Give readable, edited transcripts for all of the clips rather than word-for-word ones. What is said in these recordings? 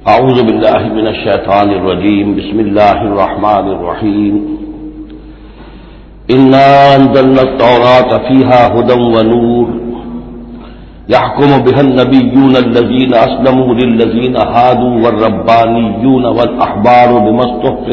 اعوذ باللہ من الشیطان الرجیم بسم اللہ الرحمن الرحیم انا انزلنا التوراة فیہا ھدی ونور یحکم بها النبیون الذین اسلموا للذین ھادوا والربانیون والاحبار بما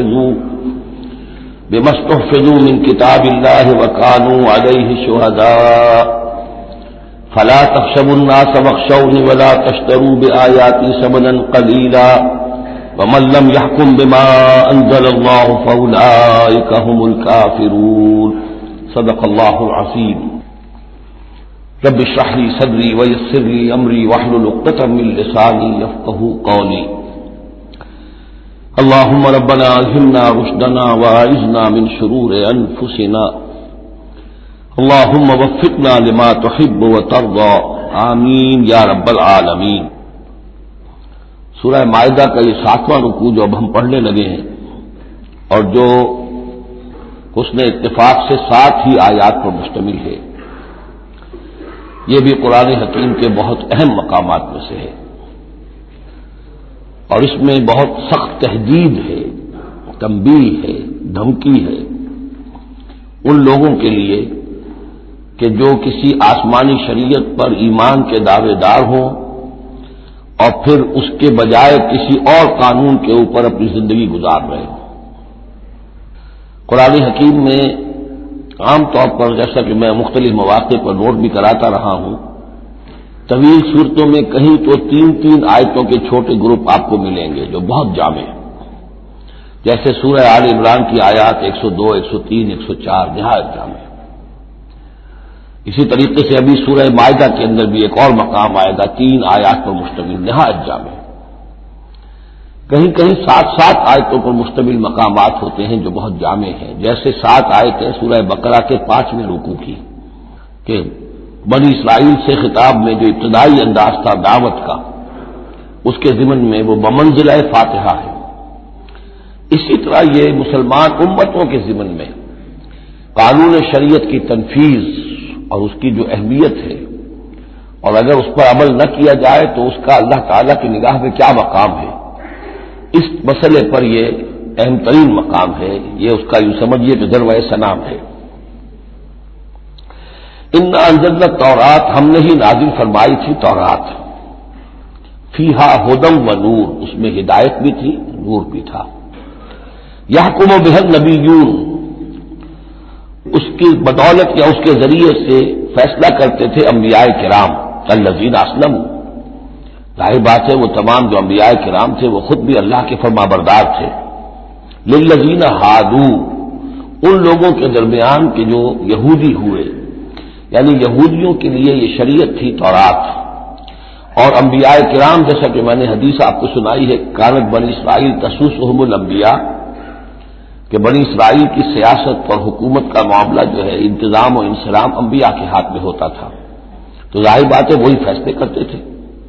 استحفظوا من کتاب اللہ وکانوا علیہ شہداء فلا تخشوا الناس واخشوني ولا تشتروا بآياتي ثمنا قليلا ومن لم يحكم بما أنزل الله فأولئك هم الكافرون صدق الله العظيم رب اشرح لي صدري ويسر لي أمري واحلل عقدة من لساني يفقهوا قولي اللهم ربنا ألهمنا رشدنا وأعذنا من شرور أنفسنا اللهم وفقنا لما تحب وترضى آمین یا رب العالمین۔ سورہ مائدہ کا یہ 7واں رکوع جو اب ہم پڑھنے لگے ہیں اور جو حسن اتفاق سے 7 ہی آیات پر مشتمل ہے، یہ بھی قرآن حکیم کے بہت اہم مقامات میں سے ہے اور اس میں بہت سخت تہدید ہے، تنبیہ ہے، دھمکی ہے ان لوگوں کے لیے کہ جو کسی آسمانی شریعت پر ایمان کے دعوے دار ہوں اور پھر اس کے بجائے کسی اور قانون کے اوپر اپنی زندگی گزار رہے ہوں۔ قرآن حکیم میں عام طور پر، جیسا کہ میں مختلف مواقع پر نوٹ بھی کراتا رہا ہوں، طویل صورتوں میں کہیں تو 3 آیتوں کے چھوٹے گروپ آپ کو ملیں گے جو بہت جامع ہیں، جیسے سورہ آل عمران کی آیات 102، 103، 104 نہایت جامع۔ اسی طریقے سے ابھی سورہ مائدہ کے اندر بھی ایک اور مقام آئے گا 3 آیات پر مشتمل نہایت جامع۔ کہیں کہیں 7 آیتوں پر مشتمل مقامات ہوتے ہیں جو بہت جامع ہیں، جیسے 7 آیتیں سورہ بقرہ کے 5ویں رکوع کی کہ بنی اسرائیل سے خطاب میں جو ابتدائی انداز تھا دعوت کا، اس کے ضمن میں وہ بمنزلہ فاتحہ ہے۔ اسی طرح یہ مسلمان امتوں کے ضمن میں قانون شریعت کی تنفیذ اور اس کی جو اہمیت ہے اور اگر اس پر عمل نہ کیا جائے تو اس کا اللہ تعالیٰ کی نگاہ میں کیا مقام ہے، اس مسئلے پر یہ اہم ترین مقام ہے، یہ اس کا یوں سمجھیے کہ ذروۂ سنام ہے۔ انا انزلنا التوراۃ، ہم نے ہی نازل فرمائی تھی تورات، فیہا ھدی ونور، اس میں ہدایت بھی تھی، نور بھی تھا۔ یحکم بہا النبیون، اس کی بدولت یا اس کے ذریعے سے فیصلہ کرتے تھے انبیاء کرام، الذین اسلموا، ظاہر بات ہے وہ تمام جو انبیاء کرام تھے وہ خود بھی اللہ کے فرمانبردار تھے، للذین ھادوا، ان لوگوں کے درمیان کے جو یہودی ہوئے، یعنی یہودیوں کے لیے یہ شریعت تھی تورات، اور انبیاء کرام جیسا کہ میں نے حدیث آپ کو سنائی ہے، کانت بنی اسرائیل تسوسہم الانبیاء، کہ بنی اسرائیل کی سیاست اور حکومت کا معاملہ جو ہے، انتظام و انصرام انبیاء کے ہاتھ میں ہوتا تھا، تو ظاہر بات ہے وہی فیصلے کرتے تھے۔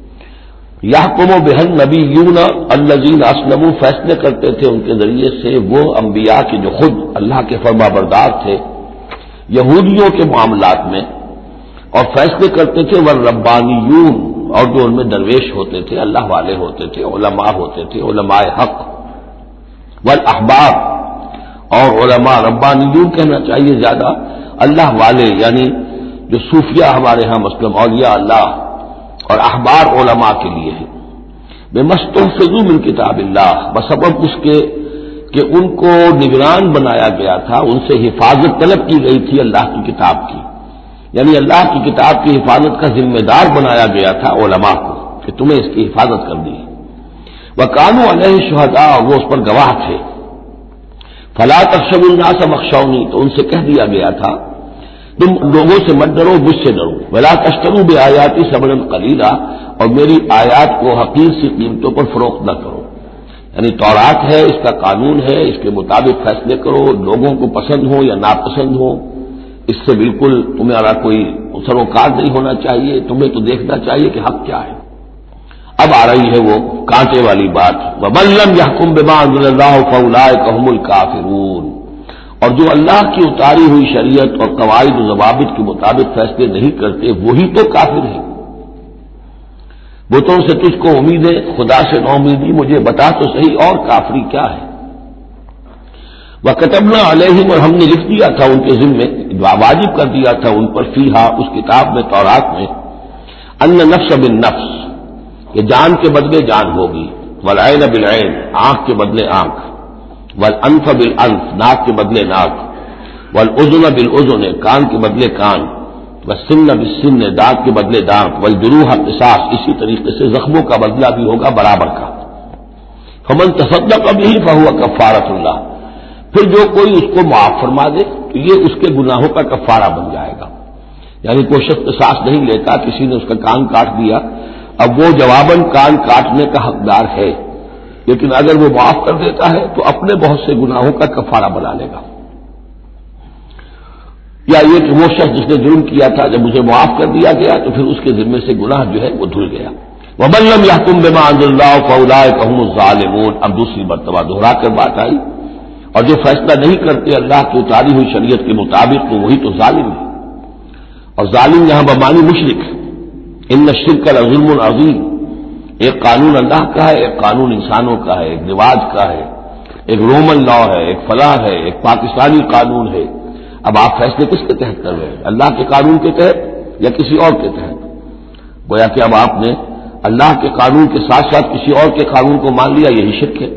یحکم بہا النبیون الذین اسلموا، فیصلے کرتے تھے ان کے ذریعے سے وہ انبیاء کے جو خود اللہ کے فرمانبردار تھے یہودیوں کے معاملات میں، اور فیصلے کرتے تھے والربانیون، اور جو ان میں درویش ہوتے تھے، اللہ والے ہوتے تھے، علماء ہوتے تھے، علماء حق، والاحبار، اور علماء، ربانیون کہنا چاہیے زیادہ، اللہ والے یعنی جو صوفیہ ہمارے ہاں مثلا اولیاء اللہ، اور احبار علماء کے لیے ہے، بما استحفظوا من کتاب اللہ، بسبب اس کے کہ ان کو نگران بنایا گیا تھا، ان سے حفاظت طلب کی گئی تھی اللہ کی کتاب کی، یعنی اللہ کی کتاب کی حفاظت کا ذمہ دار بنایا گیا تھا علماء کو کہ تمہیں اس کی حفاظت کرنی ہے، وکانوا علیہ شہداء، وہ اس پر گواہ تھے، فلا تخشوا الناس واخشونی، تو ان سے کہہ دیا گیا تھا تم لوگوں سے مت ڈرو، مجھ سے ڈرو، ولا تشتروا بآیاتی ثمنا قلیلا، اور میری آیات کو حقیر سی قیمتوں پر فروخت نہ کرو، یعنی تورات ہے، اس کا قانون ہے، اس کے مطابق فیصلے کرو، لوگوں کو پسند ہو یا ناپسند ہو، اس سے بالکل تمہارا کوئی سروکار نہیں ہونا چاہیے، تمہیں تو دیکھنا چاہیے کہ حق کیا ہے۔ اب آ رہی ہے وہ کانٹے والی بات، وَمَن لَّمْ يَحْكُم بِمَا أَنزَلَ اللَّهُ فَأُولَٰئِكَ هُمُ الْكَافِرُونَ، اور جو اللہ کی اتاری ہوئی شریعت اور قواعد و ضوابط کے مطابق فیصلے نہیں کرتے وہی تو کافر ہیں۔ بتوں سے تجھ کو امیدیں، خدا سے نہ امیدی، مجھے بتا تو صحیح اور کافری کیا ہے؟ وَكَتَبْنَا عَلَيْهِمْ، اور ہم نے لکھ دیا تھا ان کے ذمے، واجب کر دیا تھا ان پر، فیہا اس کتاب میں، تورات میں، ان نفس بالنفس، کہ جان کے بدلے جان ہوگی، والعین بالعین، آنکھ کے بدلے آنکھ، والانف بالانف، ناک کے بدلے ناک، والاذن بالاذن، کان کے بدلے کان، والسن بالسن، دانت کے بدلے دانت، والجروح قصاص، اسی طریقے سے زخموں کا بدلہ بھی ہوگا برابر کا۔ فمن تصدق به فهو کفارۃ اللہ، پھر جو کوئی اس کو معاف فرما دے تو یہ اس کے گناہوں کا کفارہ بن جائے گا۔ یعنی کوئی شخص قصاص نہیں لیتا، کسی نے اس کا کان کاٹ دیا، اب وہ جواباً کان کاٹنے کا حقدار ہے، لیکن اگر وہ معاف کر دیتا ہے تو اپنے بہت سے گناہوں کا کفارہ بنا لے گا۔ یا یہ کہ وہ شخص جس نے جرم کیا تھا، جب اسے معاف کر دیا گیا تو پھر اس کے ذمے سے گناہ جو ہے وہ دھل گیا۔ وَمَن لَّمْ يَحْكُم بِمَا أَنزَلَ اللَّهُ فَأُولَٰئِكَ هُمُ الظَّالِمُونَ، اب دوسری مرتبہ دوہرا کر بات آئی، اور جو فیصلہ نہیں کرتے اللہ کی اتاری ہوئی شریعت کے مطابق تو وہی تو ظالم ہے، اور ظالم یہاں بمعنی مشرک ہے۔ ان الشرک لظلم عظیم، ایک قانون اللہ کا ہے، ایک قانون انسانوں کا ہے، ایک رواج کا ہے، ایک رومن لا ہے، ایک فلاح ہے، ایک پاکستانی قانون ہے۔ اب آپ فیصلے کس کے تحت کر رہے ہیں؟ اللہ کے قانون کے تحت یا کسی اور کے تحت؟ گویا کہ اب آپ نے اللہ کے قانون کے ساتھ ساتھ کسی اور کے قانون کو مان لیا، یہی شرک ہے۔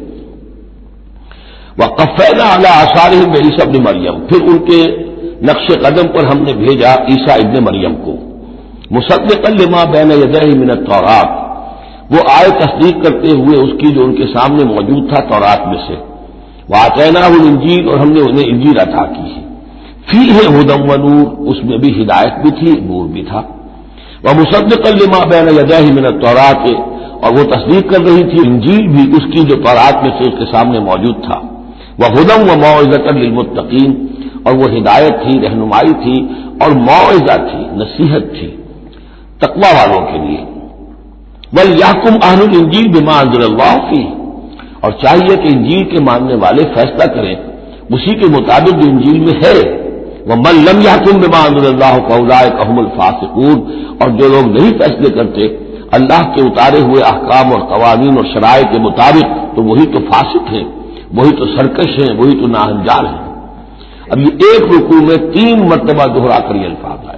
وَقَفَّيْنَا عَلَىٰ آثَارِهِم بِعِیسیٰ ابن مریم، پھر ان کے نقش قدم پر ہم نے بھیجا عیسیٰ ابن مریم کو، مصدقا لما بین یدیہ من التوراۃ، وہ آئے تصدیق کرتے ہوئے اس کی جو ان کے سامنے موجود تھا تورات میں سے، وآتیناہ الانجیل، اور ہم نے انہیں انجیل عطا کی ہے، فیہ ھدی ونور، اس میں بھی ہدایت بھی تھی، نور بھی تھا، ومصدقا لما بین یدیہ من التوراۃ، اور وہ تصدیق کر رہی تھی انجیل بھی اس کی جو تورات میں سے اس کے سامنے موجود تھا، وہدی وموعظۃ للمتقین، اور وہ ہدایت تھی، رہنمائی تھی، اور موعظہ تھی، نصیحت تھی تقوی والوں کے لیے۔ وَلْيَحْكُمْ أَهْلُ الْإِنجِيلِ بِمَا أَنزَلَ اللَّهُ فِيهِ، اور چاہیے کہ انجیل کے ماننے والے فیصلہ کریں اسی کے مطابق جو انجیل میں ہے۔ وَمَن لَّمْ يَحْكُم بِمَا أَنزَلَ اللَّهُ فَأُولَٰئِكَ هُمُ الْفَاسِقُونَ، اور جو لوگ نہیں فیصلے کرتے اللہ کے اتارے ہوئے احکام اور قوانین اور شرائع کے مطابق تو وہی تو فاسق ہیں، وہی تو سرکش ہیں، وہی تو ناہنجار ہیں۔ اب یہ ایک رکوع میں 3 مرتبہ دہرا کر یہ الفاظ آئے،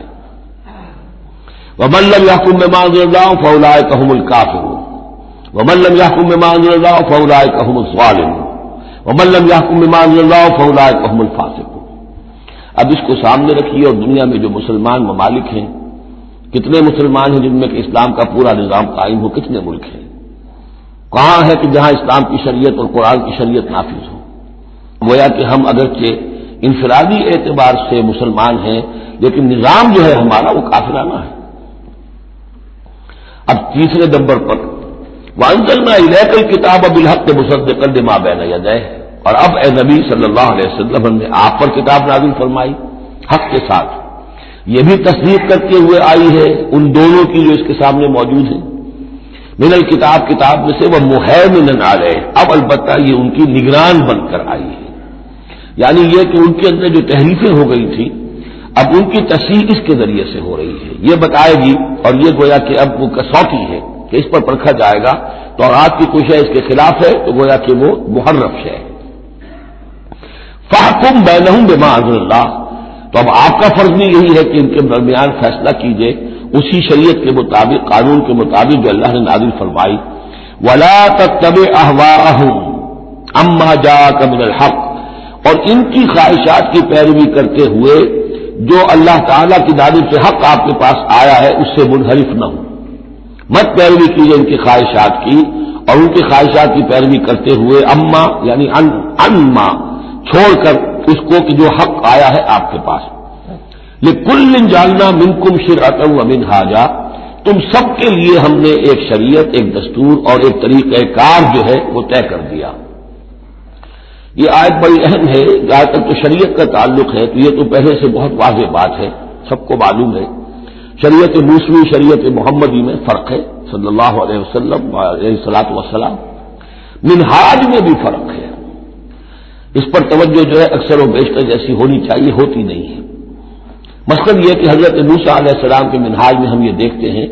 وَمَن لَّمْ يَحْكُم بِمَا أَنزَلَ اللَّهُ فَأُولَٰئِكَ هُمُ الْكَافِرُونَ وَمَن لَّمْ يَحْكُم بِمَا أَنزَلَ اللَّهُ فَأُولَٰئِكَ هُمُ الظَّالِمُونَ وَمَن لَّمْ يَحْكُم بِمَا أَنزَلَ اللَّهُ فَأُولَٰئِكَ هُمُ الْفَاسِقُونَ۔ اب اس کو سامنے رکھیے، اور دنیا میں جو مسلمان ممالک ہیں، کتنے مسلمان ہیں جن میں کہ اسلام کا پورا نظام قائم ہو؟ کتنے ملک ہیں؟ کہاں ہے کہ جہاں اسلام کی شریعت اور قرآن کی شریعت نافذ ہو؟ گویا کہ ہم اگرچہ انفرادی اعتبار سے مسلمان ہیں، لیکن نظام جو ہے ہمارا وہ کافرانہ ہے۔ اب تیسرے نمبر پر وَأَنزَلْنَا إِلَيْكَ الْكِتَابَ بِالْحَقِّ مُصَدِّقًا لِمَا بَيْنَ يَدَيْهِ، اور اب اے نبی صلی اللہ علیہ وسلم ہم نے آپ پر کتاب نازل فرمائی حق کے ساتھ، یہ بھی تصدیق کرتے ہوئے آئی ہے ان دونوں کی جو اس کے سامنے موجود ہیں، من الکتاب، کتاب میں سے، وَمُهَيْمِنًا عَلَيْهِ، اب البتہ یہ ان کی نگران بن کر آئی ہے، یعنی یہ کہ ان کے اندر جو تحریفیں ہو گئی تھی اب ان کی تصحیح اس کے ذریعے سے ہو رہی ہے، یہ بتائے گی، اور یہ گویا کہ اب وہ کسوٹی ہے کہ اس پر پرکھا جائے گا، تورات کی کوئی شے اس کے خلاف ہے تو گویا کہ وہ محرف شے ہے۔ فَاحْكُم بَيْنَهُم بِمَا أَنزَلَ اللَّهُ، تو اب آپ کا فرض بھی یہی ہے کہ ان کے درمیان فیصلہ کیجئے اسی شریعت کے مطابق، قانون کے مطابق جو اللہ نے نازل فرمائی۔ وَلَا تَتَّبِعْ أَهْوَاءَهُمْ عَمَّا جَاءَكَ مِنَ الْحَقِّ، اور ان کی خواہشات کی پیروی کرتے ہوئے جو اللہ تعالیٰ کی جانب سے حق آپ کے پاس آیا ہے اس سے منحرف نہ ہو، مت پیروی کیجیے ان کی خواہشات کی، اور ان کی خواہشات کی پیروی کرتے ہوئے اما یعنی انما چھوڑ کر اس کو کہ جو حق آیا ہے آپ کے پاس۔ لِكُلٍّ جَعَلْنَا مِنكُمْ شِرْعَةً وَمِنْهَاجًا، تم سب کے لیے ہم نے ایک شریعت، ایک دستور اور ایک طریقہ کار جو ہے وہ طے کر دیا۔ یہ آیت بڑی اہم ہے، جہاں تک تو شریعت کا تعلق ہے تو یہ تو پہلے سے بہت واضح بات ہے، سب کو معلوم ہے۔ شریعت موسوی، شریعت محمدی میں فرق ہے، صلی اللہ علیہ وسلم علیہ الصلوۃ والسلام۔ منہاج میں بھی فرق ہے، اس پر توجہ جو ہے اکثر و بیشتر جیسی ہونی چاہیے ہوتی نہیں ہے۔ مثلاً یہ کہ حضرت موسیٰ علیہ السلام کے منہاج میں ہم یہ دیکھتے ہیں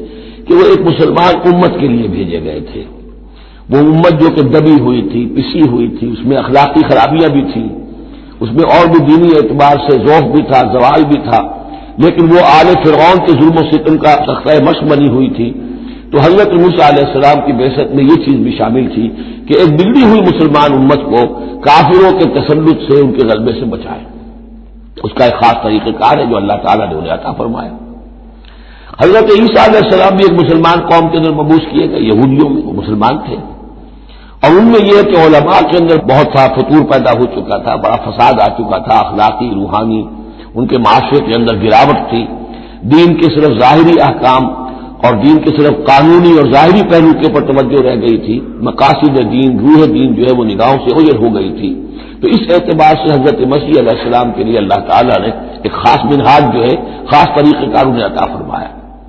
کہ وہ ایک مسلمان امت کے لیے بھیجے گئے تھے. وہ امت جو کہ دبی ہوئی تھی، پسی ہوئی تھی، اس میں اخلاقی خرابیاں بھی تھیں، اس میں اور بھی دینی اعتبار سے ذوق بھی تھا، زوال بھی تھا، لیکن وہ آل فرعون کے ظلم و ستم کا تختہ مشق بنی ہوئی تھی. تو حضرت موسیٰ علیہ السلام کی بعثت میں یہ چیز بھی شامل تھی کہ ایک بگڑی ہوئی مسلمان امت کو کافروں کے تسلط سے، ان کے غلبے سے بچائے. اس کا ایک خاص طریقہ کار ہے جو اللہ تعالیٰ نے انہیں عطا فرمایا. حضرت عیسیٰ علیہ السلام بھی ایک مسلمان قوم کے اندر مبعوث کیے گئے، یہودیوں میں، وہ مسلمان تھے، اور ان میں یہ کہ علماء کے اندر بہت سا فتور پیدا ہو چکا تھا، بڑا فساد آ چکا تھا، اخلاقی، روحانی، ان کے معاشرے کے اندر گراوٹ تھی. دین کے صرف ظاہری احکام اور دین کے صرف قانونی اور ظاہری پہلو کے اوپر توجہ رہ گئی تھی، مقاصد دین، روح دین جو ہے وہ نگاہوں سے اوجھل ہو گئی تھی. تو اس اعتبار سے حضرت مسیح علیہ السلام کے لیے اللہ تعالیٰ نے ایک خاص منہاج جو ہے، خاص طریقہ کار انہیں عطا فرمایا.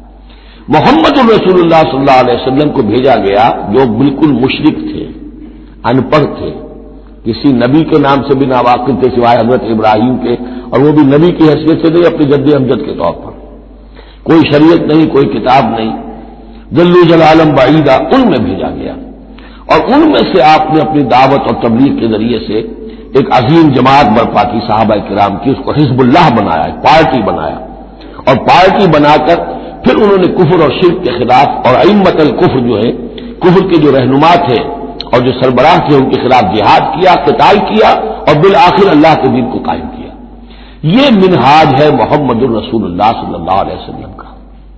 محمد الرسول اللہ صلی اللہ علیہ وسلم کو بھیجا گیا جو بالکل مشرک تھے، ان پڑھ تھے، کسی نبی کے نام سے بھی ناواقف تھے سوائے حضرت ابراہیم کے، اور وہ بھی نبی کی حیثیت سے نہیں، اپنے جد امجد کے طور پر. کوئی شریعت نہیں، کوئی کتاب نہیں، جلو جلالم بعیدہ، ان میں بھیجا گیا. اور ان میں سے آپ نے اپنی دعوت اور تبلیغ کے ذریعے سے ایک عظیم جماعت برپا کی صحابہ کرام کی، اس کو حزب اللہ بنایا، پارٹی بنایا، اور پارٹی بنا کر پھر انہوں نے کفر اور شرک کے خلاف، اور ائمۃ الکفر جو ہے، کفر کے جو رہنما تھے اور جو سربراہ تھے، ان کے خلاف جہاد کیا، قتال کیا، اور بالآخر اللہ کے دین کو قائم کیا. یہ منہاج ہے محمد الرسول اللہ صلی اللہ علیہ وسلم کا.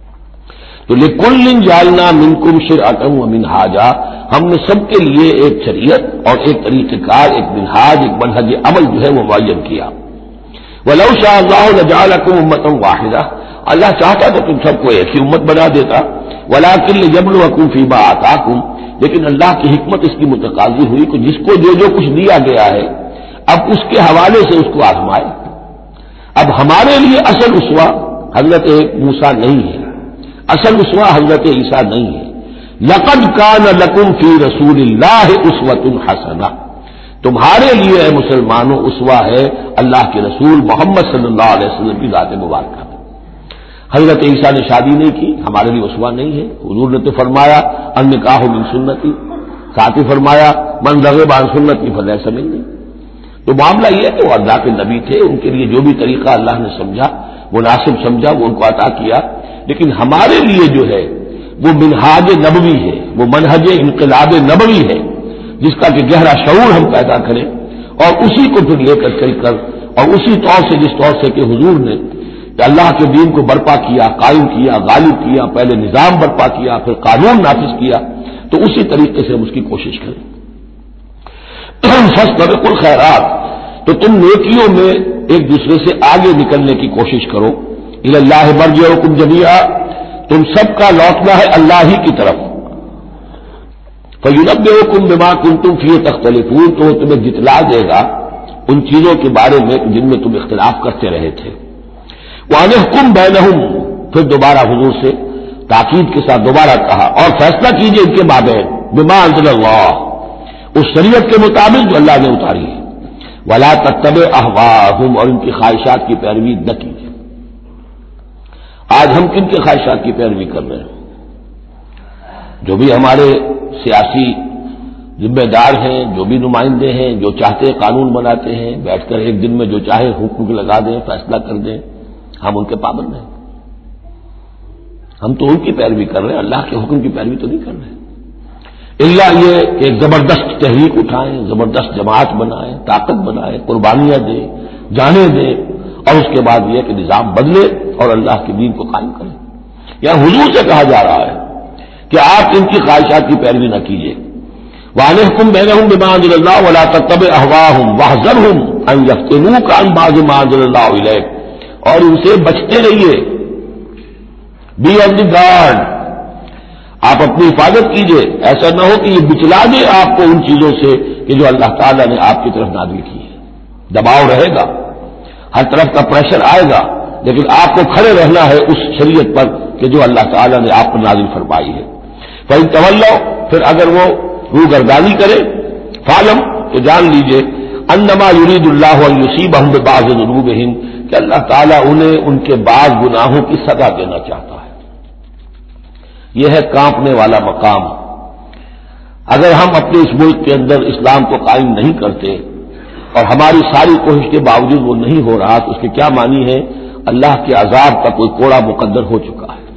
تو لِكُلٍّ جَعَلْنَا مِنْكُمْ شِرْعَةً وَمِنْهَاجًا، ہم نے سب کے لیے ایک شریعت اور ایک طریقہ کار، ایک منہاج، ایک منہج عمل جو ہے وہ معین کیا. وَلَوْ شَاءَ اللَّهُ لَجَعَلَكُمْ أُمَّةً وَاحِدَةً، اللہ چاہتا تو تم سب کو ایک ہی امت بنا دیتا. وَلَٰكِن لِيَبْلُوَكُمْ فِيمَا آتَاكُمْ، لیکن اللہ کی حکمت اس کی متقاضی ہوئی کہ جس کو جو کچھ دیا گیا ہے اب اس کے حوالے سے اس کو آزمائے. اب ہمارے لیے اصل اسوہ حضرت موسیٰ نہیں ہے، اصل اسوہ حضرت عیسیٰ نہیں ہے. لَقَدْ كَانَ لَكُمْ فِي رَسُولِ اللَّهِ أُسْوَةٌ حَسَنَةٌ، تمہارے لیے اے مسلمانوں اسوہ ہے اللہ کے رسول محمد صلی اللہ علیہ وسلم کی ذات مبارکہ. حضرت عیسیٰ نے شادی نہیں کی، ہمارے لیے اسوہ نہیں ہے. حضور نے تو فرمایا النکاح من سنتی، ساتھ ہی فرمایا من رغب عن سنتی فلیس منی. تو معاملہ یہ ہے کہ وہ اللہ کے نبی تھے، ان کے لیے جو بھی طریقہ اللہ نے سمجھا، مناسب سمجھا، وہ ان کو عطا کیا. لیکن ہمارے لیے جو ہے وہ منہاج نبوی ہے، وہ منہج انقلاب نبوی ہے، جس کا کہ گہرا شعور ہم پیدا کریں اور اسی کو پھر لے کر چل کر، اور اسی طور سے جس طور سے کہ حضور نے کہ اللہ کے دین کو برپا کیا، قائم کیا، غالب کیا، پہلے نظام برپا کیا، پھر قانون نافذ کیا، تو اسی طریقے سے ہم اس کی کوشش کریں. فاستبقوا الخیرات، تو تم نیکیوں میں ایک دوسرے سے آگے نکلنے کی کوشش کرو. الی اللہ مرجعکم جمیعا، تم سب کا لوٹنا ہے اللہ ہی کی طرف. فینبئکم بما کنتم فیہ تختلفون، تو وہ تمہیں جتلا دے گا ان چیزوں کے بارے میں جن میں تم اختلاف کرتے رہے تھے. وَأَنِحْكُمْ بَيْنَهُمْ، پھر دوبارہ حضور سے تاکید کے ساتھ دوبارہ کہا اور فیصلہ کیجئے ان کے مابین بما انزل اللہ، اس شریعت کے مطابق جو اللہ نے اتاری ہے. وَلَا تَتَّبِعْ أَهْوَاءَهُمْ، اور ان کی خواہشات کی پیروی نہ کیجیے. آج ہم کن کے خواہشات کی پیروی کر رہے ہیں؟ جو بھی ہمارے سیاسی ذمہ دار ہیں، جو بھی نمائندے ہیں، جو چاہتے ہیں قانون بناتے ہیں، بیٹھ کر ایک دن میں جو چاہے حکم لگا دیں، فیصلہ کر دیں، ہم ان کے پابند ہیں. ہم تو ان کی پیروی کر رہے ہیں، اللہ کے حکم کی پیروی تو نہیں کر رہے. اللہ یہ کہ ایک زبردست تحریک اٹھائیں، زبردست جماعت بنائیں، طاقت بنائیں، قربانیاں دیں، جانیں دیں، اور اس کے بعد یہ کہ نظام بدلے اور اللہ کے دین کو قائم کریں. یہاں حضور سے کہا جا رہا ہے کہ آپ ان کی خواہشات کی پیروی نہ کیجیے. وَأَنِحْكُمْ بَيْنَهُمْ بِمَا أَنزَلَ اللَّهُ وَلَا تَتَّبِعْ أَهْوَاءَهُمْ وَاحْذَرْهُمْ أَن يَفْتِنُوكَ عَن بَعْضِ مَا أَنزَلَ اللَّهُ إِلَيْكَ، اور ان سے بچتے رہیے. بی آن دی گارڈ، آپ اپنی حفاظت کیجیے، ایسا نہ ہو کہ یہ بچلا دے آپ کو ان چیزوں سے کہ جو اللہ تعالیٰ نے آپ کی طرف نازل کی ہے. دباؤ رہے گا، ہر طرف کا پریشر آئے گا، لیکن آپ کو کھڑے رہنا ہے اس شریعت پر کہ جو اللہ تعالیٰ نے آپ پر نازل فرمائی ہے. فَإِن تَوَلَّوْا، پھر اگر وہ روگردانی کرے، فَاعْلَمْ، تو جان لیجئے، أَنَّمَا يُرِيدُ اللَّهُ أَن يُصِيبَهُم بِبَعْضِ ذُنُوبِهِمْ، کہ اللہ تعالیٰ انہیں ان کے بعض گناہوں کی سزا دینا چاہتا ہے. یہ ہے کانپنے والا مقام۔ اگر ہم اپنے اس ملک کے اندر اسلام کو قائم نہیں کرتے اور ہماری ساری کوشش کے باوجود وہ نہیں ہو رہا تو اس کے کیا معنی ہے؟ اللہ کے عذاب کا کوئی کوڑا مقدر ہو چکا ہے۔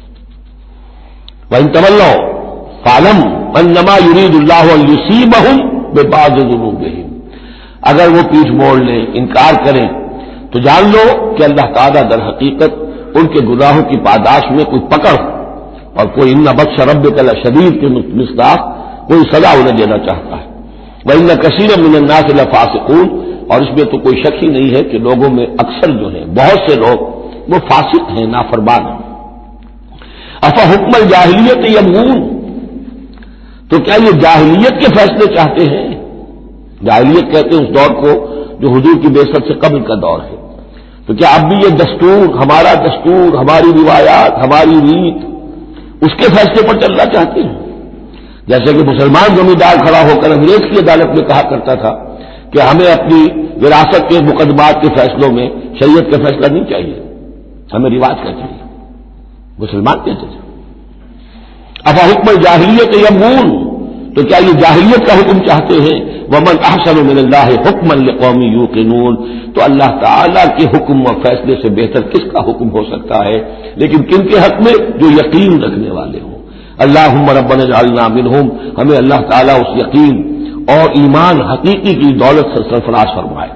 وَإِن تَوَلَّوْا فَاعْلَمُوا أَنَّمَا يُرِيدُ اللَّهُ أَن يُصِيبَهُم بِبَعْضِ ذُنُوبِهِمْ، اگر وہ پیٹھ موڑ لیں، انکار کریں، تو جان لو کہ اللہ تعالیٰ در حقیقت ان کے گناہوں کی پاداش میں کوئی پکڑ اور کوئی ان بطش ربک لشدید کے مصداق کوئی سزا انہیں دینا چاہتا ہے۔ وَإِنَّ كَثِيرًا مِّنَ النَّاسِ لَفَاسِقُونَ، اور اس میں تو کوئی شک ہی نہیں ہے کہ لوگوں میں اکثر جو ہیں، بہت سے لوگ وہ فاسق ہیں، نافرمان ہیں۔ افحکم الجاہلیت یبغون، تو کیا یہ جاہلیت کے فیصلے چاہتے ہیں؟ جاہلیت کہتے ہیں اس دور کو جو حضور کی بعثت سے قبل کا دور ہے۔ تو کیا اب بھی یہ دستور، ہمارا دستور، ہماری روایات، ہماری ریت، اس کے فیصلے پر چلنا چاہتے ہیں؟ جیسے کہ مسلمان زمیندار کھڑا ہو کر انگریز کی عدالت میں کہا کرتا تھا کہ ہمیں اپنی وراثت کے مقدمات کے فیصلوں میں شریعت کا فیصلہ نہیں چاہیے، ہمیں رواج کا چاہیے، مسلمان کہتے تھے۔ افحکم الجاہلیت یبغون، تو کیا یہ جاہلیت کا حکم چاہتے ہیں؟ ومن احسن من اللہ حکما لقوم یوقنون، تو اللہ تعالیٰ کے حکم و فیصلے سے بہتر کس کا حکم ہو سکتا ہے؟ لیکن کن کے حق میں؟ جو یقین رکھنے والے ہوں۔ اللہم ربنا اجعلنا منہم، ہمیں اللہ تعالیٰ اس یقین اور ایمان حقیقی کی دولت سے سرفراز فرمائے۔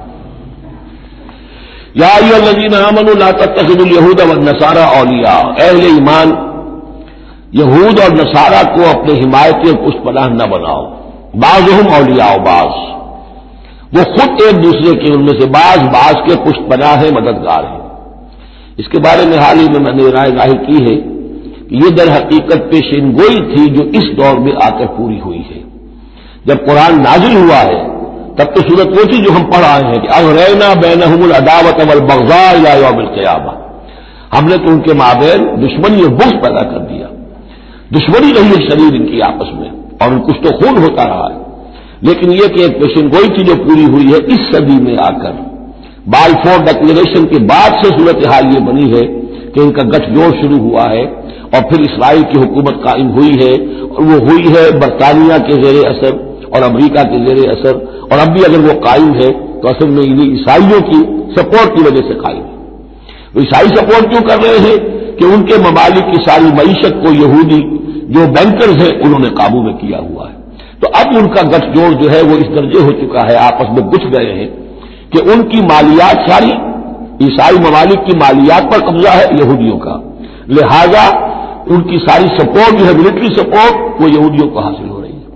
یا ایھا الذین آمنوا لا تتخذوا الیہود والنصارى اولیاء، اہل ایمان یہود اور نصارہ کو اپنے حمایتی اور پشت پناہ نہ بناؤ۔ بعضهم اولیاء بعض، وہ خود ایک دوسرے کے، ان میں سے بعض کے پشت پناہ ہیں، مددگار ہیں۔ اس کے بارے میں حال ہی میں نے رائے ظاہر کی ہے کہ یہ در حقیقت پیشین گوئی تھی جو اس دور میں آ کر پوری ہوئی ہے۔ جب قرآن نازل ہوا ہے تب تو صورت وہ تھی جو ہم پڑھ آئے ہیں کہ اغرینا بینہم العداوۃ والبغضاء الی یوم القیامہ، ہم نے تو ان کے مابین دشمنی اور بغض پیدا کر دیا، دشمنی رہی ہے شدید ان کی آپس میں، اور ان کچھ تو خون ہوتا رہا ہے۔ لیکن یہ کہ ایک پیشین گوئی تھی جو پوری ہوئی ہے اس صدی میں آ کر، بالفور ڈکلیریشن کے بعد سے صورتحال یہ بنی ہے کہ ان کا گٹھ جوڑ شروع ہوا ہے، اور پھر اسرائیل کی حکومت قائم ہوئی ہے، اور وہ ہوئی ہے برطانیہ کے زیر اثر اور امریکہ کے زیر اثر، اور اب بھی اگر وہ قائم ہے تو اصل میں انہیں عیسائیوں کی سپورٹ کی وجہ سے قائم ہے۔ وہ عیسائی سپورٹ کیوں کر رہے ہیں؟ کہ ان کے ممالک کی ساری معیشت کو یہودی جو بینکرز ہیں انہوں نے قابو میں کیا ہوا ہے۔ تو اب ان کا گٹھ جوڑ جو ہے وہ اس درجے ہو چکا ہے، آپس میں گھس گئے ہیں کہ ان کی مالیات ساری عیسائی ممالک کی مالیات پر قبضہ ہے یہودیوں کا، لہذا ان کی ساری سپورٹ جو ہے ملٹری سپورٹ وہ یہودیوں کو حاصل ہو رہی ہے۔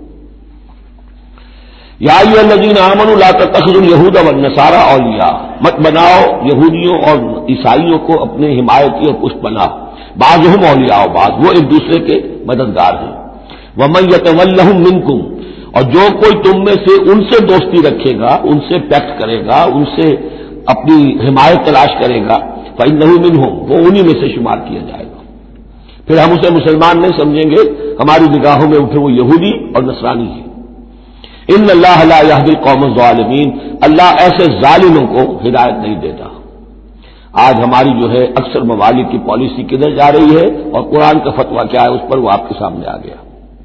یا ایھا الذین آمنوا لا تتخذوا الیہود والنصارى اولیاء، مت بناؤ یہودیوں اور عیسائیوں کو اپنے حمایتی اور پشت پناہ، بعضهم اولیاء بعض، وہ ایک دوسرے کے مددگار ہیں۔ ومن یتولھم منکم، اور جو کوئی تم میں سے ان سے دوستی رکھے گا، ان سے پیکٹ کرے گا، ان سے اپنی حمایت تلاش کرے گا، فإنہ منہم، وہ انہی میں سے شمار کیا جائے گا۔ پھر ہم اسے مسلمان نہیں سمجھیں گے، ہماری نگاہوں میں پھر وہ یہودی اور نصرانی ہے۔ ان اللہ لا یہدی القوم الظالمین، اللہ ایسے ظالموں کو ہدایت نہیں دیتا۔ آج ہماری جو ہے اکثر ممالک کی پالیسی کدھر جا رہی ہے اور قرآن کا فتویٰ کیا ہے اس پر وہ آپ کے سامنے آ گیا۔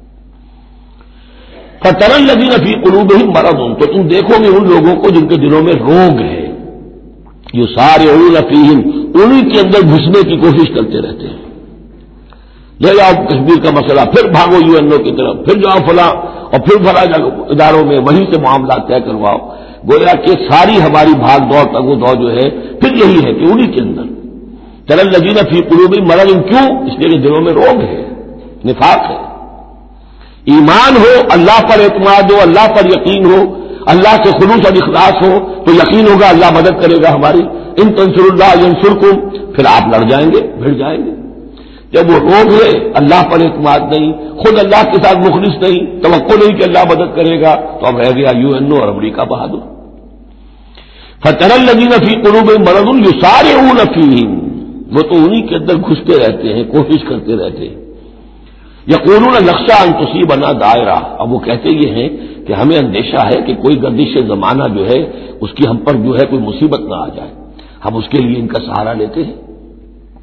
فَتَرَى الَّذِينَ فِي قُلُوبِهِم مَرَضٌ، تو تم دیکھو گے ان لوگوں کو جن کے دلوں میں روگ ہے، یُسَارِعُونَ فِیہم، انہی کے اندر گھسنے کی کوشش کرتے رہتے ہیں۔ لے جاؤ کشمیر کا مسئلہ، پھر بھاگو یو این او کی طرف، پھر جاؤ فلاں اور پھر فلاں اداروں میں وہیں سے معاملات طے کرواؤ، گویا کہ ساری ہماری بھاگ دوڑ تگ و دو جو ہے پھر یہی ہے کہ انہی کے اندر تَرَى الَّذِينَ فِي قُلُوبِهِم مَرَضٌ، کیوں؟ اس لیے کہ دلوں میں روگ ہے، نفاق ہے۔ ایمان ہو، اللہ پر اعتماد ہو، اللہ پر یقین ہو، اللہ سے خلوص اور اخلاص ہو تو یقین ہوگا اللہ مدد کرے گا ہماری۔ ان تنصروا اللہ ینصرکم، پھر آپ لڑ جائیں گے، بھڑ جائیں گے۔ جب وہ روگ ہے، اللہ پر اعتماد نہیں، خود اللہ کے ساتھ مخلص نہیں، توقع نہیں کہ اللہ مدد کرے گا، تو اب رہ گیا یو این او اور امریکہ بہادر۔ فَتَرَى الَّذِينَ فِي قُلُوبِهِم مَرَضٌ يُسَارِعُونَ فِیہم، وہ تو انہی کے اندر گھستے رہتے ہیں، کوشش کرتے رہتے ہیں۔ یقولون نخشى ان تصیبنا دائرہ، اب وہ کہتے یہ ہیں کہ ہمیں اندیشہ ہے کہ کوئی گردش زمانہ جو ہے اس کی ہم پر جو ہے کوئی مصیبت نہ آ جائے، ہم اس کے لیے ان کا سہارا لیتے ہیں۔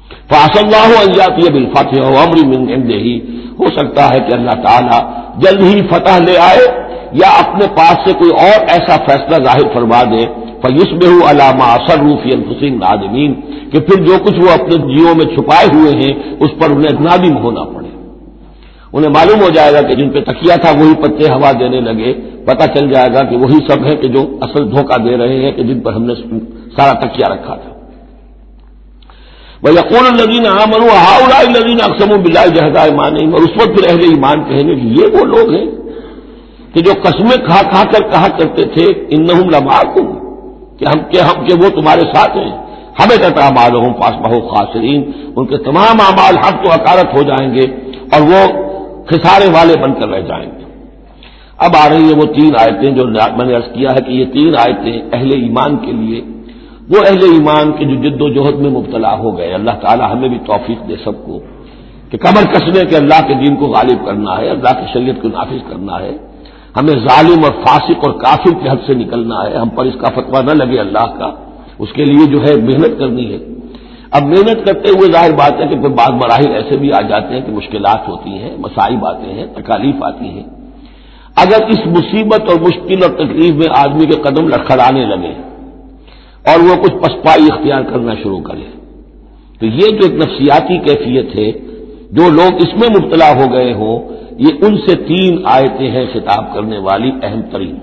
فعسى الله ان ياتي بالفتح وامر من عنده، ہو سکتا ہے کہ اللہ تعالیٰ جلد ہی فتح لے آئے یا اپنے پاس سے کوئی اور ایسا فیصلہ ظاہر فرما دے، فیصبحوا علی ما اصروا فی انفسهم نادمین، کہ پھر جو کچھ وہ اپنے جیوں میں چھپائے ہوئے ہیں اس پر انہیں نادم ہونا پڑے۔ انہیں معلوم ہو جائے گا کہ جن پہ تکیہ تھا وہی پتے ہوا دینے لگے، پتہ چل جائے گا کہ وہی سب ہیں کہ جو اصل دھوکہ دے رہے ہیں، کہ جن پر ہم نے سارا تکیہ رکھا تھا۔ وَيَقُولُ الَّذِينَ آمَنُوا هَؤُلَاءِ الَّذِينَ أَقْسَمُوا بِاللَّهِ جَهْدَ أَيْمَانِهِمْ، اور اس وقت پھر اہل ایمان کہیں گے کہ یہ وہ لوگ ہیں کہ جو قسمیں کھا کھا کر کہا کرتے تھے انہم لمعکم، کہ وہ تمہارے ساتھ ہیں، حبطت اعمالہم فاصبحوا خاسرین، ان کے تمام اعمال حق و حقارت ہو جائیں گے اور وہ خسارے والے بن کر رہ جائیں گے۔ اب آ رہی ہیں وہ تین آیتیں جو میں نے عرض کیا ہے کہ یہ تین آیتیں اہل ایمان کے لیے، وہ اہل ایمان کے جو جد و جہد میں مبتلا ہو گئے، اللہ تعالی ہمیں بھی توفیق دے سب کو کہ کمر کسنے کے اللہ کے دین کو غالب کرنا ہے، اللہ کی شریعت کو نافذ کرنا ہے، ہمیں ظالم اور فاسق اور کافر کے حد سے نکلنا ہے، ہم پر اس کا فتویٰ نہ لگے اللہ کا، اس کے لیے جو ہے محنت کرنی ہے۔ اب محنت کرتے ہوئے ظاہر بات ہے کہ پھر بعض مراحل ایسے بھی آ جاتے ہیں کہ مشکلات ہوتی ہیں، مصائب آتے ہیں، تکالیف آتی ہیں۔ اگر اس مصیبت اور مشکل اور تکلیف میں آدمی کے قدم لڑکھڑانے لگے اور وہ کچھ پسپائی اختیار کرنا شروع کرے، تو یہ جو ایک نفسیاتی کیفیت ہے، جو لوگ اس میں مبتلا ہو گئے ہوں، یہ ان سے تین آیتیں ہیں خطاب کرنے والی اہم ترین۔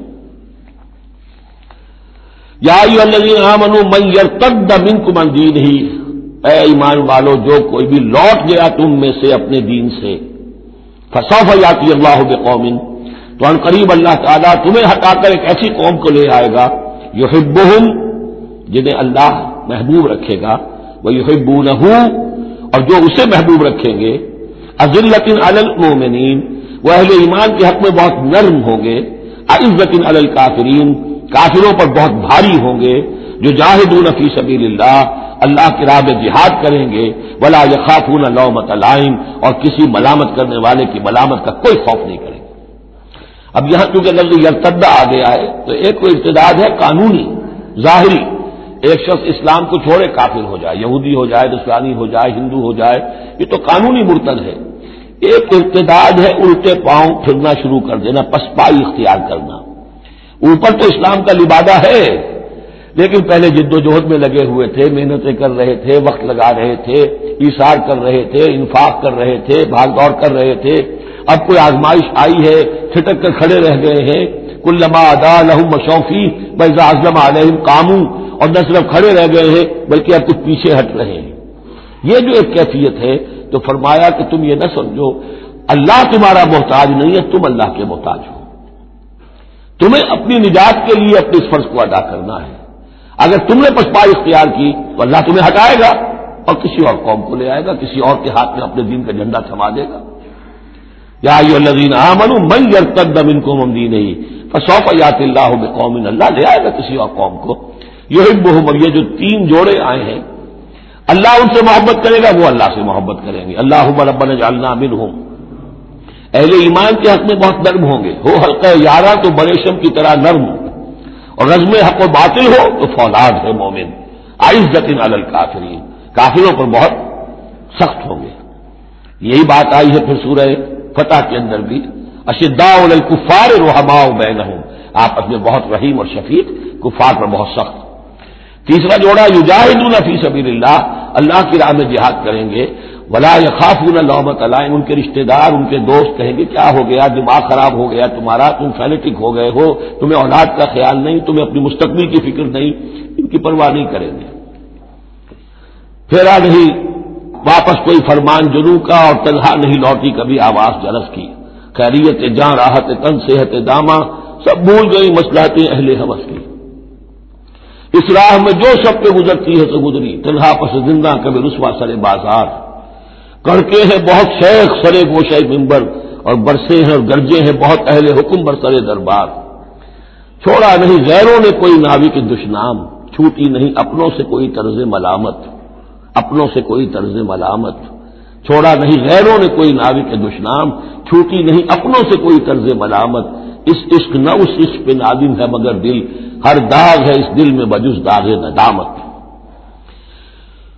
یا ایھا الذین آمنوا من یرتد منکم عن دینہ، اے ایمان والو جو کوئی بھی لوٹ گیا تم میں سے اپنے دین سے، فسوف یاتی اللہ بقوم، تو ان قریب اللہ تعالیٰ تمہیں ہٹا کر ایک ایسی قوم کو لے آئے گا، یحبہم، جنہیں اللہ محبوب رکھے گا، ویحبونہ، اور جو اسے محبوب رکھیں گے، اذلۃ علی المؤمنین، وہ اہل ایمان کے حق میں بہت نرم ہوں گے، اعزۃ علی الکافرین، کافروں پر بہت بھاری ہوں گے، جو جاہدون فی سبیل اللہ، اللہ کی راہ میں جہاد کریں گے، ولا یخافون لومۃ لائم، اور کسی ملامت کرنے والے کی ملامت کا کوئی خوف نہیں کریں گے۔ اب یہاں چونکہ لفظ یرتد آ گیا ہے تو ایک کوئی ارتداد ہے قانونی ظاہری، ایک شخص اسلام کو چھوڑے کافر ہو جائے، یہودی ہو جائے، نصرانی ہو جائے، ہندو ہو جائے، یہ تو قانونی مرتد ہے۔ ایک ارتداد ہے الٹے پاؤں پھرنا شروع کر دینا، پسپائی اختیار کرنا۔ اوپر تو اسلام کا لبادہ ہے، لیکن پہلے جد و جہد میں لگے ہوئے تھے، محنتیں کر رہے تھے، وقت لگا رہے تھے، ایثار کر رہے تھے، انفاق کر رہے تھے، بھاگ دوڑ کر رہے تھے، اب کوئی آزمائش آئی ہے، چھٹک کر کھڑے رہ گئے ہیں، کلما ادا لہم مشوا فیہ واذا عزم علیہم قاموا، اور نہ صرف کھڑے رہ گئے ہیں بلکہ اب کچھ پیچھے ہٹ رہے ہیں۔ یہ جو ایک کیفیت ہے تو فرمایا کہ تم یہ نہ سمجھو اللہ تمہارا محتاج نہیں ہے، تم اللہ کے محتاج ہو، تمہیں اپنی نجات کے لیے اپنے اس فرض کو ادا کرنا ہے۔ اگر تم نے پسپائی اختیار کی تو اللہ تمہیں ہٹائے گا اور کسی اور قوم کو لے آئے گا، کسی اور کے ہاتھ میں اپنے دین کا جھنڈا تھما دے گا۔ یا ایھا الذین آمنوا من یرتد منکم عن دینہ فسوف یاتی اللہ بقوم، اللہ لے آئے گا کسی اور قوم کو، یحبہم، اور یہ جو تین جوڑے آئے ہیں، اللہ ان سے محبت کرے گا، وہ اللہ سے محبت کریں گے۔ اللہم ربنا اجعلنا منہم، اہل ایمان کے حق میں بہت نرم ہوں گے، ہو حلقہ یارہ تو بریشم کی طرح نرم، اور رزم حق و باطل ہو تو فولاد ہے مومن، اعزۃ علی الکافرین، کافروں پر بہت سخت ہوں گے۔ یہی بات آئی ہے پھر سورہ فتح کے اندر بھی، اشداء علی الکفار رحماء بینہم، آپس میں بہت رحیم اور شفیق، کفار پر بہت سخت۔ تیسرا جوڑا یجاہدون فی سبیل اللہ، اللہ کی راہ میں جہاد کریں گے، ولا یخافون لومۃ لائم، ان کے رشتہ دار، ان کے دوست کہیں گے کیا ہو گیا، دماغ خراب ہو گیا تمہارا، تم فینیٹک ہو گئے ہو، تمہیں اولاد کا خیال نہیں، تمہیں اپنی مستقبل کی فکر نہیں، ان کی پرواہ نہیں کریں گے۔ پھیرا نہیں واپس کوئی فرمان جنوں کا، اور تنہا نہیں لوٹی کبھی آواز جرس کی، خیریت جاں راحت تن صحت داماں، سب بھول گئی مصلحتیں اہل ہوس کی۔ اس راہ میں جو سب پہ گزرتی ہے تو گزری، تنہا پس زندہ کبھی رسوا سرے بازار، کڑکے ہیں بہت شیخ سرے گوشے ممبر، اور برسے ہیں اور گرجے ہیں بہت اہل حکم برسرے دربار۔ چھوڑا نہیں غیروں نے کوئی ناوی کے دشنام، چھوٹی نہیں اپنوں سے کوئی طرز ملامت، اپنوں سے کوئی طرز ملامت، چھوڑا نہیں غیروں نے کوئی ناوی کے دشنام، چھوٹی نہیں اپنوں سے کوئی طرز ملامت، اس عشق نہ اس عشق پہ نادم ہے مگر دل، ہر داغ ہے اس دل میں بجز داغ ندامت۔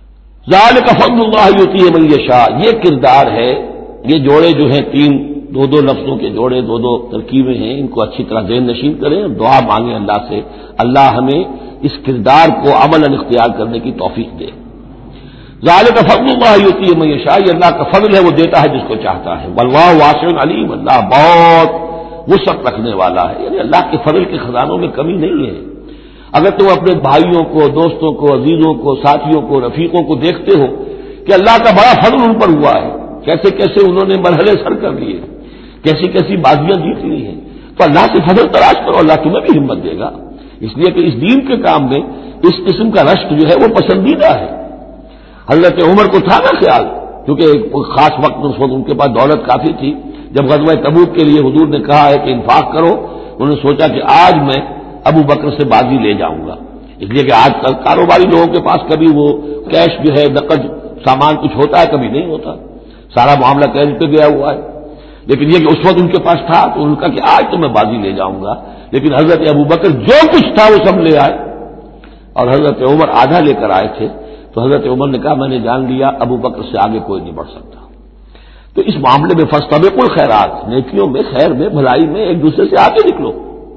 ذالک فضل اللہ یؤتیہ من یشاء، یہ کردار ہے، یہ جوڑے جو ہیں تین دو دو لفظوں کے جوڑے، دو دو ترکیبیں ہیں، ان کو اچھی طرح ذہن نشین کریں اور دعا مانگیں اللہ سے، اللہ ہمیں اس کردار کو عملاً اختیار کرنے کی توفیق دے۔ ذالک فضل اللہ یؤتیہ من یشاء، یہ اللہ کا فضل ہے، وہ دیتا ہے جس کو چاہتا ہے۔ واللہ واسع علیم، اللہ بہت وسعت رکھنے والا ہے، یعنی اللہ کے فضل کے خزانوں میں کمی نہیں ہے۔ اگر تم اپنے بھائیوں کو، دوستوں کو، عزیزوں کو، ساتھیوں کو، رفیقوں کو دیکھتے ہو کہ اللہ کا بڑا فضل ان پر ہوا ہے، کیسے کیسے انہوں نے مرحلے سر کر لیے، کیسی کیسی بازیاں جیت لی ہیں، تو اللہ سے فضل تلاش کرو، اللہ تمہیں بھی ہمت دے گا، اس لیے کہ اس دین کے کام میں اس قسم کا رشک جو ہے وہ پسندیدہ ہے۔ حضرت عمر کو تھا نا خیال، کیونکہ ایک خاص وقت اس وقت ان کے پاس دولت کافی تھی، جب غزوہ تبوک کے لیے حضور نے کہا ہے کہ انفاق کرو، انہوں نے سوچا کہ آج میں ابو بکر سے بازی لے جاؤں گا، اس لیے کہ آج کل کاروباری لوگوں کے پاس کبھی وہ کیش جو ہے نقد سامان کچھ ہوتا ہے، کبھی نہیں ہوتا، سارا معاملہ کیش پہ گیا ہوا ہے، لیکن یہ کہ اس وقت ان کے پاس تھا تو انہوں نے کہا کہ آج تو میں بازی لے جاؤں گا، لیکن حضرت ابو بکر جو کچھ تھا وہ سب لے آئے اور حضرت عمر آدھا لے کر آئے تھے، تو حضرت عمر نے کہا میں نے جان لیا ابو بکر سے آگے کوئی نہیں بڑھ سکتا۔ تو اس معاملے میں فاستبقوا الخیرات، نیکیوں میں، خیر میں، بھلائی میں ایک دوسرے سے آگے نکلو۔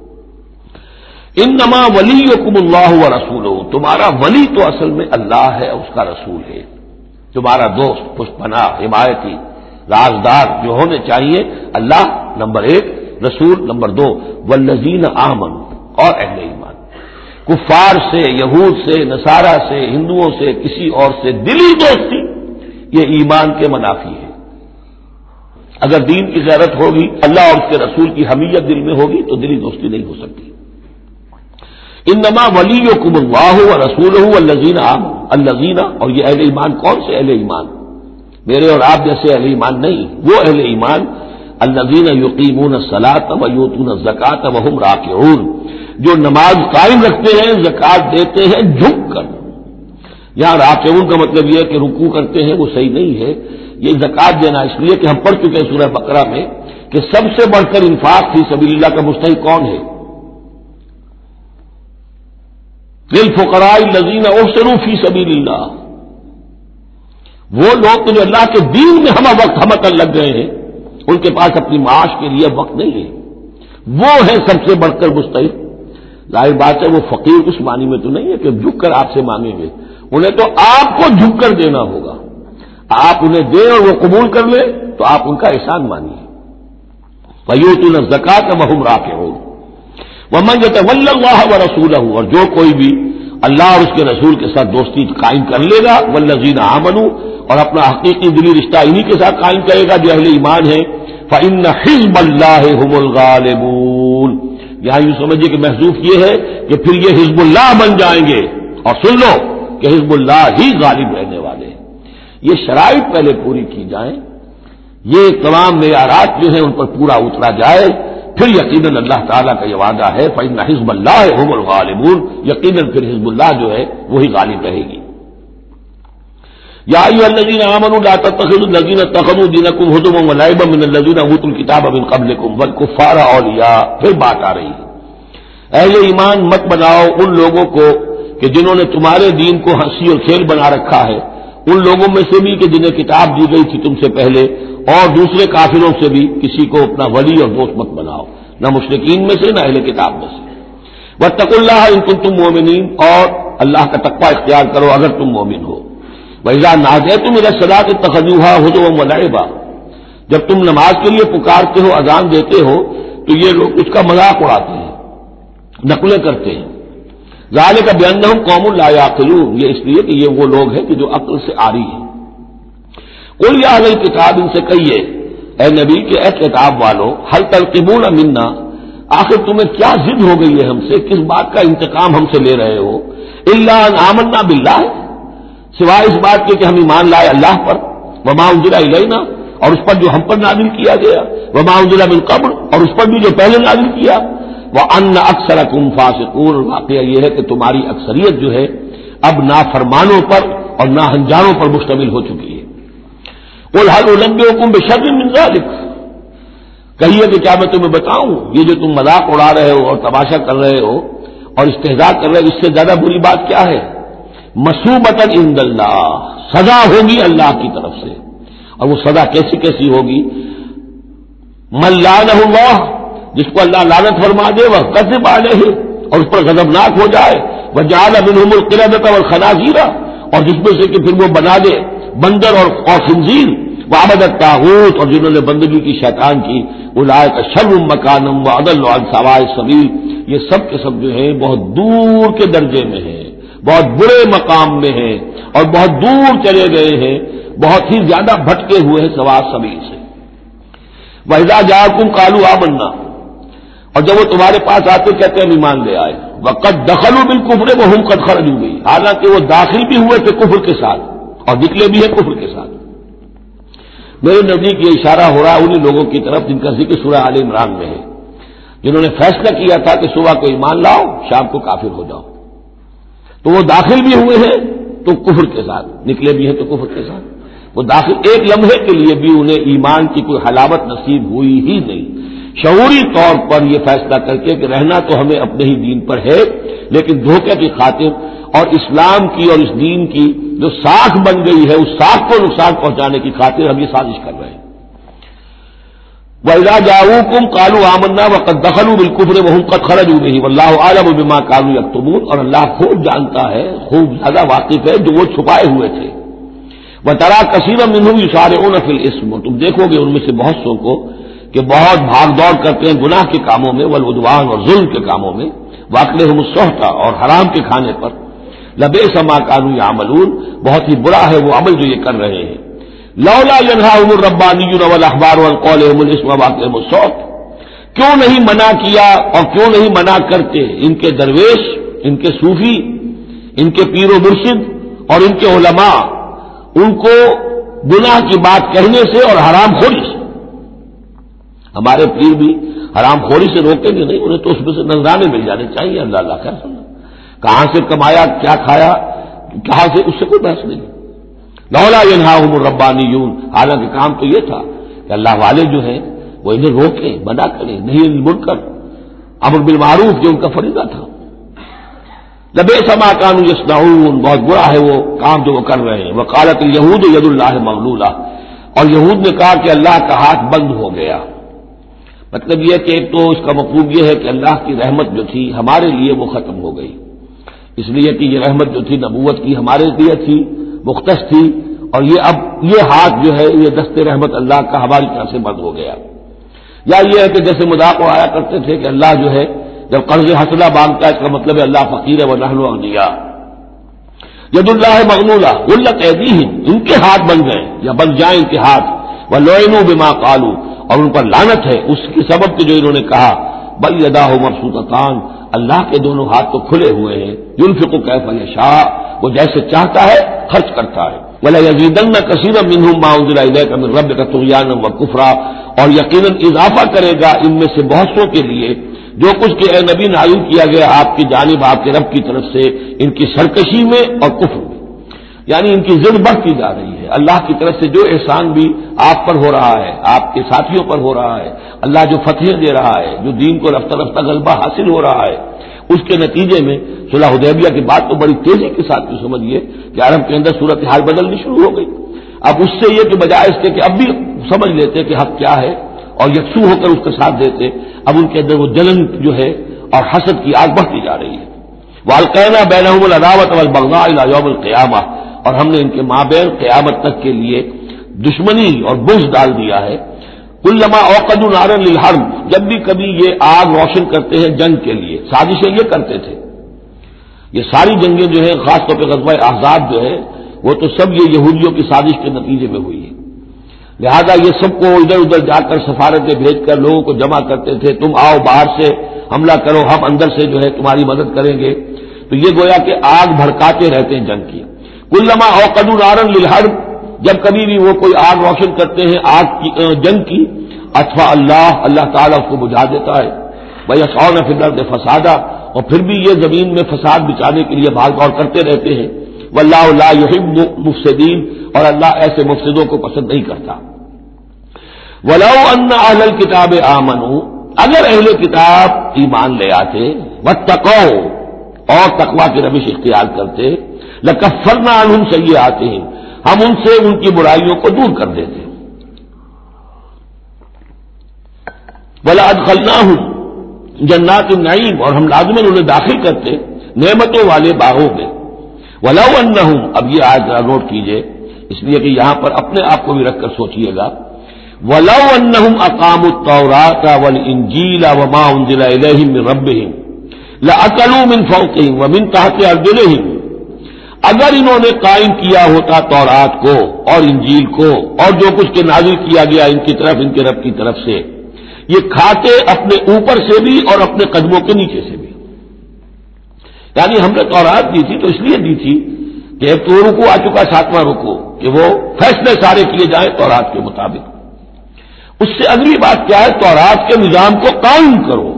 انما ولیکم اللہ ورسولہ، تمہارا ولی تو اصل میں اللہ ہے اور اس کا رسول ہے، تمہارا دوست، پشت پناہ، حمایتی، رازدار جو ہونے چاہیے اللہ نمبر ایک، رسول نمبر دو، والذین آمنوا، اور اہل ایمان۔ کفار سے، یہود سے، نصارہ سے، ہندوؤں سے، کسی اور سے دلی دوستی یہ ایمان کے منافی ہے۔ اگر دین کی غیرت ہوگی، اللہ اور اس کے رسول کی حمیت دل میں ہوگی تو دلی دوستی نہیں ہو سکتی۔ انما ولیکم اللہ ورسولہ والذین آمنوا، الذین، اور یہ اہل ایمان کون سے اہل ایمان؟ میرے اور آپ جیسے اہل ایمان نہیں، وہ اہل ایمان الذین یقیمون الصلاۃ ویؤتون الزکاۃ وہم راکعون، جو نماز قائم رکھتے ہیں، زکوٰۃ دیتے ہیں جھک کر۔ یہاں راکعون کا مطلب یہ ہے کہ رکوع کرتے ہیں، وہ صحیح نہیں ہے، یہ زکوٰۃ دینا اس لیے کہ ہم پڑھ چکے ہیں سورہ بقرہ میں کہ سب سے بڑھ کر انفاق فی سبیل اللہ کا مستحق کون ہے؟ للفقراء الذین احسنوا فی سبیل اللہ، وہ لوگ جو اللہ کے دین میں ہمہ وقت ہمہ لگ گئے ہیں، ان کے پاس اپنی معاش کے لیے وقت نہیں ہے، وہ ہے سب سے بڑھ کر مستحق۔ ظاہر بات ہے وہ فقیر اس معنی میں تو نہیں ہے کہ جھک کر آپ سے مانگیں گے، انہیں تو آپ کو جھک کر دینا ہوگا، آپ انہیں دیں اور وہ قبول کر لیں تو آپ ان کا احسان مانیے۔ وَيُؤْتُونَ الزَّكَاةَ وَهُمْ رَاكِعُونَ وَمَن يَتَوَلَّ اللَّهَ وَرَسُولَهُ، اور جو کوئی بھی اللہ اور اس کے رسول کے ساتھ دوستی قائم کر لے گا، وَالَّذِينَ آمَنُوا، اور اپنا حقیقی دلی رشتہ انہی کے ساتھ قائم کرے گا جو اہل ایمان ہیں، فَإِنَّ حِزْبَ اللَّهِ هُمُ الْغَالِبُونَ، یہاں یوں سمجھیے کہ محذوف یہ ہے کہ پھر یہ حزب اللہ بن جائیں گے، اور سن لو کہ حزب اللہ ہی غالب رہنے والے ہیں۔ یہ شرائط پہلے پوری کی جائیں، یہ تمام معیارات جو ہیں ان پر پورا اترا جائے، پھر یقیناً اللہ تعالیٰ کا یہ وعدہ ہے فَإِنَّ حِزْبَ اللَّهِ هُمُ الْغَالِبُونَ، یقیناً پھر حزب اللہ جو ہے وہی غالب رہے گی۔ یا ایھا الذین آمنوا لا تتخذوا الذین اتخذوا دینکم ہزوا ولعبا من الذین اوتوا الکتاب من قبلکم والکفار اولیاء، پھر بات آ رہی ہے، اہل ایمان مت بناؤ ان لوگوں کو کہ جنہوں نے تمہارے دین کو ہنسی اور کھیل بنا رکھا ہے، ان لوگوں میں سے بھی کہ جنہیں کتاب دی گئی تھی تم سے پہلے، اور دوسرے کافروں سے بھی کسی کو اپنا ولی اور دوست مت بناؤ، نہ مشرکین میں سے نہ اہل کتاب میں سے۔ واتقوا اللہ ان کنتم مؤمنین، اور اللہ کا تقوی اختیار کرو اگر تم مومن ہو۔ وَإِذَا نَادَيْتُمْ إِلَى الصَّلَاةِ اتَّخَذُوهَا هُزُوًا وَلَعِبًا، جب تم نماز کے لیے پکارتے ہو، اذان دیتے ہو، تو یہ لوگ اس کا مذاق اڑاتے ہیں، نقلیں کرتے ہیں۔ ذَلِكَ بِأَنَّهُمْ قَوْمٌ لَا يَعْقِلُونَ، یہ اس لیے کہ یہ وہ لوگ ہیں کہ جو عقل سے عاری ہیں۔ قُلْ يَا أَهْلَ الْكِتَابِ، ان سے کہیے اے نبی کہ اے کتاب والو، هَلْ تَرْقِبُونَ مِنَّا، آخر تمہیں کیا ضد ہو گئی ہے ہم سے، کس بات کا انتقام ہم سے لے رہے ہو، إِلَّا أَنْ آمَنَّا بِاللَّهِ، سوائے اس بات کے کہ ہم ایمان لائے اللہ پر، وما انزل الینا، اور اس پر جو ہم پر نازل کیا گیا، وما انزل من قبل، اور اس پر بھی جو پہلے نازل کیا، وان اکثرکم فاسقون، واقعہ یہ ہے کہ تمہاری اکثریت جو ہے اب نافرمانوں پر اور ناہنجاروں پر مشتمل ہو چکی ہے۔ قل هل انبئکم بشر من ذلک، کہیے کہ کیا میں تمہیں بتاؤں یہ جو تم مذاق اڑا رہے ہو اور تماشا کر رہے ہو اور استہزاء کر رہے ہو، اس سے زیادہ بری بات کیا ہے؟ مصوبۃ عند اللہ، سزا ہوگی اللہ کی طرف سے. اور وہ سزا کیسی کیسی ہوگی؟ من لعنہ اللہ، جس کو اللہ لعنت فرما دے، وہ غضب علیہ، اور اس پر غضبناک ہو جائے، وجعل منہم القردۃ والخنازیر، اور جس میں سے کہ پھر وہ بنا دے بندر اور خنزیر، وعبد الطاغوت، اور جنہوں نے بندگی کی شیطان کی، اولئک شر مکانا واضل عن سواء السبیل، یہ سب کے سب جو ہیں بہت دور کے درجے میں ہیں، بہت برے مقام میں ہیں، اور بہت دور چلے گئے ہیں، بہت ہی زیادہ بھٹکے ہوئے ہیں سواء السبیل سے. وَإِذَا جَاءَكُمْ قَالُوا آمَنَّا، اور جب وہ تمہارے پاس آتے کہتے ہیں ایمان لے آئے. وَقَدْ دَخَلُوا بِالْكُفْرِ وَهُمْ قَدْ خَرَجُوا بِهِ، حالانکہ وہ داخل بھی ہوئے تھے کفر کے ساتھ اور نکلے بھی ہیں کفر کے ساتھ. میرے نزدیک یہ اشارہ ہو رہا ہے انہی لوگوں کی طرف جن کا ذکر سورہ آل عمران میں ہے، جنہوں نے فیصلہ کیا تھا کہ صبح کو ایمان لاؤ، شام کو کافر ہو جاؤ. تو وہ داخل بھی ہوئے ہیں تو کفر کے ساتھ، نکلے بھی ہیں تو کفر کے ساتھ. وہ داخل ایک لمحے کے لیے بھی انہیں ایمان کی کوئی حلاوت نصیب ہوئی ہی نہیں. شعوری طور پر یہ فیصلہ کر کے کہ رہنا تو ہمیں اپنے ہی دین پر ہے، لیکن دھوکے کی خاطر اور اسلام کی اور اس دین کی جو ساکھ بن گئی ہے اس ساکھ کو نقصان پہنچانے کی خاطر ہم یہ سازش کر رہے ہیں. وَإِذَا جَاءُوكُمْ قَالُوا آمَنَّا وَقَدْ دَخَلُوا بِالْكُفْرِ وَهُمْ قَدْ خَرَجُوا بِهِ وَاللَّهُ أَعْلَمُ بِمَا كَانُوا يَكْتُمُونَ، اور اللہ خوب جانتا ہے، خوب زیادہ واقف ہے جو وہ چھپائے ہوئے تھے. وَتَرَىٰ كَثِيرًا مِّنْهُمْ يُسَارِعُونَ فِي الْإِثْمِ، تم دیکھو گے ان میں سے بہت سو کو کہ بہت بھاگ دوڑ کرتے ہیں گناہ کے کاموں میں، والعدوان، اور ظلم کے کاموں میں، وَأَكْلِهِمُ السُّحْتَ، اور حرام کے کھانے پر. لَبِئْسَ مَا كَانُوا يَعْمَلُونَ، بہت ہی برا ہے وہ عمل جو یہ کر رہے ہیں. لولا ينهاهم الربانيون والاحبار عن قولهم الاسم واكلهم السحت، کیوں نہیں منع کیا اور کیوں نہیں منع کرتے ان کے درویش، ان کے صوفی، ان کے پیر و مرشد اور ان کے علماء ان کو گناہ کی بات کہنے سے اور حرام خوری سے. ہمارے پیر بھی حرام خوری سے روکیں گے نہیں، انہیں تو اس میں سے نذرانے مل جانے چاہیے. اللہ اللہ خیر سمجھا، کہاں سے کمایا، کیا کھایا، کہاں سے، اس سے کوئی بحث نہیں. لولا ينهاهم الربانيون، حالانکہ کام تو یہ تھا کہ اللہ والے جو ہیں وہ انہیں روکیں، منع کریں، نہیں المنکر، امر بالمعروف جو ان کا فریضہ تھا. لبئس ما كانوا يصنعون، بہت برا ہے وہ کام جو وہ کر رہے ہیں. وقالت اليهود يد الله مغلولہ، اور یہود نے کہا کہ اللہ کا ہاتھ بند ہو گیا. مطلب یہ کہ ایک تو اس کا مفہوم یہ ہے کہ اللہ کی رحمت جو تھی ہمارے لیے وہ ختم ہو گئی، اس لیے کہ یہ رحمت جو تھی نبوت کی ہمارے لیے تھی، مختص تھی، اور یہ اب یہ ہاتھ جو ہے یہ دست رحمت اللہ کا ہماری طرف سے بند ہو گیا. یا یہ ہے کہ جیسے مذاق آیا کرتے تھے کہ اللہ جو ہے جب قرض حسنہ مانگتا ہے اس کا مطلب ہے اللہ فقیر ہے ونحن اغنیاء. ید اللہ مغلولہ غلت ایدیہم، ان کے ہاتھ بن گئے یا بن جائیں ان کے ہاتھ. ولعنوا بما قالوا، اور ان پر لعنت ہے اس کی سبب کہ جو انہوں نے کہا. بل یداہ مبسوطتان، اللہ کے دونوں ہاتھ تو کھلے ہوئے ہیں. ينفق کیف یشاء، وہ جیسے چاہتا ہے خرچ کرتا ہے. وَلَيَزِيدَنَّ كَثِيرًا مِّنْهُم مَّا أُنزِلَ إِلَيْكَ مِن رَّبِّكَ طُغْيَانًا وَكُفْرًا، اور یقیناً اضافہ کرے گا ان میں سے بہت سو کے لیے جو کچھ کہ اے نبی نازل کیا گیا آپ کی جانب آپ کے رب کی طرف سے، ان کی سرکشی میں اور کفر میں. یعنی ان کی ضد بڑھتی جا رہی ہے. اللہ کی طرف سے جو احسان بھی آپ پر ہو رہا ہے، آپ کے ساتھیوں پر ہو رہا ہے، اللہ جو فتحیں دے رہا ہے، جو دین کو رفتہ رفتہ غلبہ حاصل ہو رہا ہے، اس کے نتیجے میں صلح حدیبیہ کی بات تو بڑی تیزی کے ساتھ بھی سمجھیے کہ عرب کے اندر صورتحال بدلنی شروع ہو گئی. اب اس سے یہ کہ بجائے اس کے کہ اب بھی سمجھ لیتے کہ حق کیا ہے اور یکسو ہو کر اس کا ساتھ دیتے، اب ان کے اندر وہ جلن جو ہے اور حسد کی آگ بڑھتی جا رہی ہے. وَأَلْقَيْنَا بَيْنَهُمُ الْعَدَاوَةَ وَالْبَغْضَاءَ إِلَىٰ يَوْمِ الْقِيَامَةِ، اور ہم نے ان کے مابین قیامت تک کے لیے دشمنی اور بغض ڈال دیا ہے. کلما اوقدوا نارا للحرب، جب بھی کبھی یہ آگ روشن کرتے ہیں جنگ کے لیے، سازشیں یہ کرتے تھے. یہ ساری جنگیں جو ہیں خاص طور پہ غزوہ احزاب جو ہے وہ تو سب یہ یہودیوں کی سازش کے نتیجے میں ہوئی ہے. لہذا یہ سب کو ادھر ادھر جا کر سفارتیں بھیج کر لوگوں کو جمع کرتے تھے، تم آؤ باہر سے حملہ کرو، ہم اندر سے جو ہے تمہاری مدد کریں گے. تو یہ گویا کہ آگ بھڑکاتے رہتے ہیں جنگ کی. کلما اوقدوا نارا للحرب، جب کبھی بھی وہ کوئی آگ روشن کرتے ہیں آگ کی جنگ کی، اطفا اللہ تعالیٰ اس کو بجھا دیتا ہے. وَيَسْعَوْنَ فِي الْأَرْضِ فَسَادًا، اور پھر بھی یہ زمین میں فساد بچانے کے لیے بھاگ دوڑ کرتے رہتے ہیں. وَاللَّهُ لَا يُحِبُّ مُفْسِدِينَ، اور اللہ ایسے مفسدوں کو پسند نہیں کرتا. وَلَوْ أَنَّ أَهْلَ الْكِتَابِ آمَنُوا، اگر اہل کتاب ایمان لے آتے، وَاتَّقَوْا، اور تقویٰ کی روش اختیار کرتے، لَكَفَّرْنَا عَنْهُمْ سَيِّئَاتِهِمْ، ہم ان سے ان کی برائیوں کو دور کر دیتے. ولا ادخلناہم جنات النعیم، اور ہم لازماً انہیں داخل کرتے نعمتوں والے باغوں میں. ولو انہم، اب یہ آیت ذرا نوٹ کیجئے اس لیے کہ یہاں پر اپنے آپ کو بھی رکھ کر سوچئے گا. ولو انہم اقاموا التوراۃ والانجیل وما انزل الیہم من ربہم لأکلوا من فوقہم ومن تحت ارجلہم، اگر انہوں نے قائم کیا ہوتا تورات کو اور انجیل کو اور جو کچھ کے نازل کیا گیا ان کی طرف، ان کے رب کی طرف سے، یہ کھاتے اپنے اوپر سے بھی اور اپنے قدموں کے نیچے سے بھی. یعنی ہم نے تورات دی تھی تو اس لیے دی تھی کہ ایک تو رکوع آ چکا 7واں رکوع کہ وہ فیصلے سارے کیے جائیں تورات کے مطابق. اس سے اگلی بات کیا ہے؟ تورات کے نظام کو قائم کرو.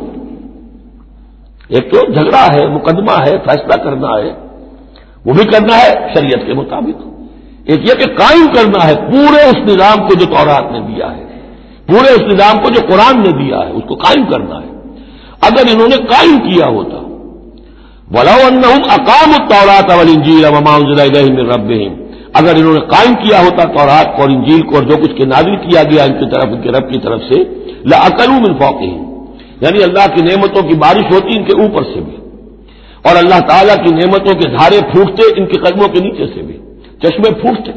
ایک تو جھگڑا ہے، مقدمہ ہے، فیصلہ کرنا ہے، وہ بھی کرنا ہے شریعت کے مطابق. ایک یہ کہ قائم کرنا ہے پورے اس نظام کو جو تورات نے دیا ہے، پورے اس نظام کو جو قرآن نے دیا ہے اس کو قائم کرنا ہے. اگر انہوں نے قائم کیا ہوتا، وَلَوْ أَنَّهُمْ أَقَامُوا التَّوْرَاةَ وَالْإِنْجِيلَ وَمَا أُنزِلَ إِلَيْهِم مِّن رَّبِّهِمْ، اگر انہوں نے قائم کیا ہوتا تورات اور انجیل کو اور جو کچھ کے نازل کیا گیا ان کی طرف، ان کے رب کی طرف سے، لَأَكَلُوا مِن فَوْقِهِمْ، یعنی اللہ کی نعمتوں کی بارش ہوتی ان کے اوپر سے بھی، اور اللہ تعالیٰ کی نعمتوں کے دھارے پھوٹتے ان کے قدموں کے نیچے سے بھی، چشمے پھوٹتے.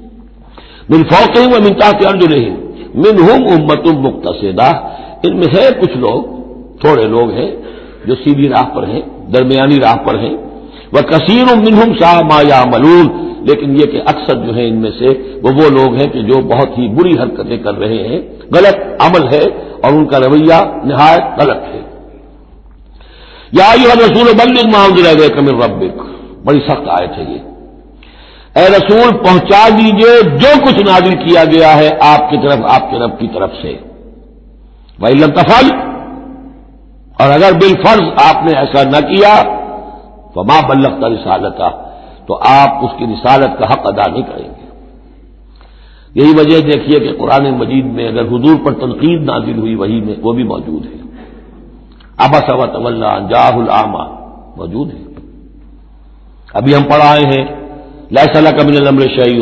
من فوقہم ومن تحت ارجلہم منہم امۃ مقتصدہ، ان میں ہے کچھ لوگ، تھوڑے لوگ ہیں جو سیدھی راہ پر ہیں، درمیانی راہ پر ہیں. وکثیر منہم ساء ما یعملون، لیکن یہ کہ اکثر جو ہیں ان میں سے وہ لوگ ہیں کہ جو بہت ہی بری حرکتیں کر رہے ہیں، غلط عمل ہے اور ان کا رویہ نہایت غلط ہے. یا ایھا الرسول بلغ ما انزل الیک من ربک، بڑی سخت آیت ہے یہ. اے رسول پہنچا دیجئے جو کچھ نازل کیا گیا ہے آپ کی طرف، آپ کے رب کی طرف سے. وَإِن لَّمْ تَفْعَلْ، اور اگر بالفرض آپ نے ایسا نہ کیا، فَمَا بَلَّغْتَ رِسَالَتَهُ، تو آپ اس کی رسالت کا حق ادا نہیں کریں گے. یہی وجہ دیکھیے کہ قرآن مجید میں اگر حضور پر تنقید نازل ہوئی وحی میں، وہ بھی موجود ہے. عبس وتولی ان جاءہ الاعمی موجود ہے. ابھی ہم پڑھ آئے ہیں لیس لک من الامر شیء،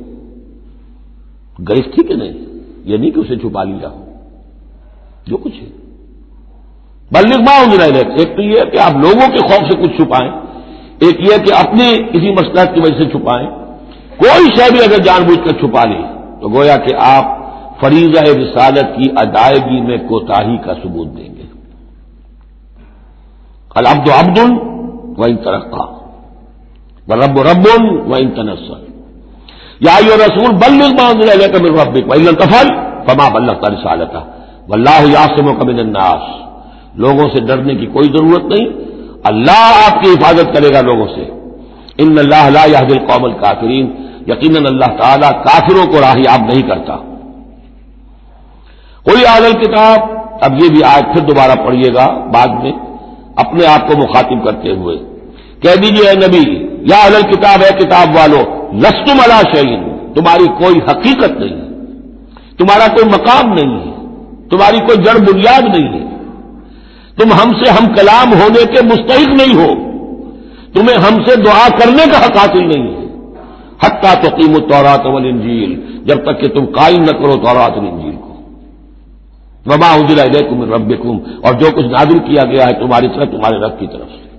گرفت تھی کہ نہیں؟ یہ نہیں کہ اسے چھپا لیا ہو، جو کچھ ہے. بلغ ما انزل الیک، ایک تو یہ کہ آپ لوگوں کے خوف سے کچھ چھپائیں، ایک یہ کہ اپنی کسی مصلحت کی وجہ سے چھپائیں. کوئی شے بھی اگر جان بوجھ کر چھپا لی تو گویا کہ آپ فریضہ رسالت کی ادائیگی میں کوتاہی کا ثبوت دیں گے. العبد عبد وان ترقى والرب رب وان تنزل. یا ایھا الرسول بلغ ما انزل الیک من ربک وان لم تفعل فما بلغت رسالتہ واللہ یعصمک من الناس. لوگوں سے ڈرنے کی کوئی ضرورت نہیں، اللہ آپ کی حفاظت کرے گا لوگوں سے. ان اللہ لا یہدی القوم الکافرین، یقیناً اللہ تعالیٰ کافروں کو راہیاب نہیں کرتا. قل یا اہل الکتاب، اب یہ بھی آیت پھر دوبارہ پڑھیے گا بعد میں اپنے آپ کو مخاطب کرتے ہوئے. کہہ دیجیے اے نبی، یا اہل الکتاب، ہے کتاب والو، لستم علی شیء، تمہاری کوئی حقیقت نہیں ہے، تمہارا کوئی مقام نہیں ہے، تمہاری کوئی جڑ بنیاد نہیں ہے، تم ہم سے ہم کلام ہونے کے مستحق نہیں ہو، تمہیں ہم سے دعا کرنے کا حق حاصل نہیں ہے. حتی تقیموا التوراۃ والانجیل، جب تک کہ تم قائم نہ کرو تورات اور انجیل کو. وما انزل الیکم من ربکم، اور جو کچھ نازل کیا گیا ہے تمہاری طرف، تمہارے رب کی طرف سے.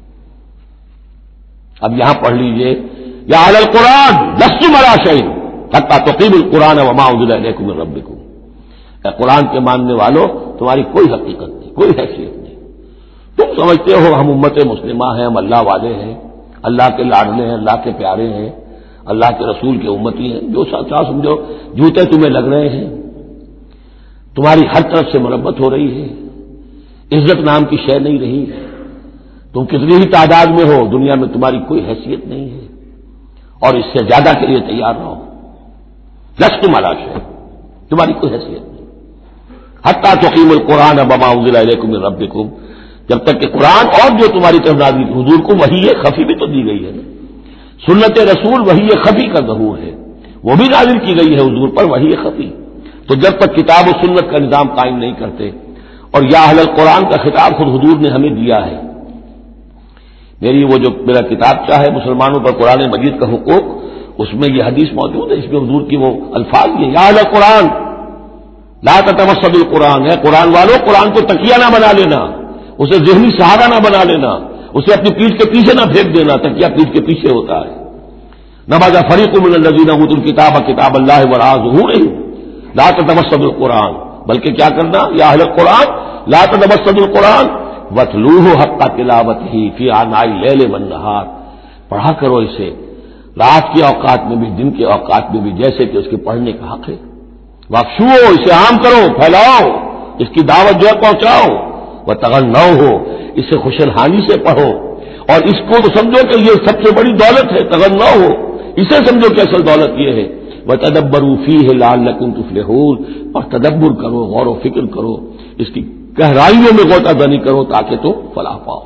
اب یہاں پڑھ لیجئے یا اہل القرآن لستم علی شیء حتی تقیموا القرآن وما انزل الیکم من ربکم. اے قرآن کے ماننے والو، تمہاری کوئی حقیقت نہیں، کوئی حیثیت نہیں. تم سمجھتے ہو ہم امت مسلمہ ہیں، ہم اللہ والے ہیں، اللہ کے لاڈلے ہیں، اللہ کے پیارے ہیں، اللہ کے رسول کے امتی ہیں. جو سچا سمجھو، جوتے تمہیں لگ رہے ہیں، تمہاری ہر طرف سے مرمت ہو رہی ہے، عزت نام کی شے نہیں رہی. تم کتنی ہی تعداد میں ہو، دنیا میں تمہاری کوئی حیثیت نہیں ہے، اور اس سے زیادہ کے لیے تیار رہو. لستم علی شیء، تمہاری کوئی حیثیت نہیں. حتی تقیموا القرآن وما انزل الیکم من ربکم، جب تک کہ قرآن اور جو تمہاری طرف نازل، حضور کو وحی خفی بھی تو دی گئی ہے نا. سنت رسول وحی خفی کا ظہور ہے، وہ بھی نازل کی گئی ہے حضور پر وحی خفی. تو جب تک کتاب و سنت کا نظام قائم نہیں کرتے، اور یا اہل القرآن کا خطاب خود حضور نے ہمیں دیا ہے. میری وہ جو میرا کتابچہ ہے مسلمانوں پر قرآن مجید کا حقوق، اس میں یہ حدیث موجود ہے، اس میں حضور کی وہ الفاظ یہ یا اہل قرآن لا تتمسدوا القرآن ہے، قرآن والوں قرآن کو تکیہ نہ بنا لینا، اسے ذہنی سہارا نہ بنا لینا، اسے اپنی پیٹھ کے پیچھے نہ پھینک دینا، تکیہ پیٹھ کے پیچھے ہوتا ہے۔ نبذ فریق من الذین اوتوا الکتاب کتاب اللہ وراء ظہورہم لا تتمسدوا القرآن، بلکہ کیا کرنا یا اہل القرآن لا تتمسدوا القرآن واتلوہ حق تلاوتہ فی آناء اللیل والنہار، پڑھا کرو اسے رات کے اوقات میں بھی دن کے اوقات میں بھی جیسے کہ اس کے پڑھنے کا حق ہے۔ واقشو اسے عام کرو، پھیلاؤ، اس کی دعوت جو ہے پہنچاؤ، وتغنوا ہو اسے خوشحالی سے پڑھو، اور اس کو تو سمجھو کہ یہ سب سے بڑی دولت ہے، تغنوا ہو اسے سمجھو کہ اصل دولت یہ ہے۔ وتدبروا فیہ لعلکم تفلحون، اور تدبر کرو، غور و فکر کرو، اس کی گہرائیوں میں غوطہ زنی کرو تاکہ تم فلاح پاؤ۔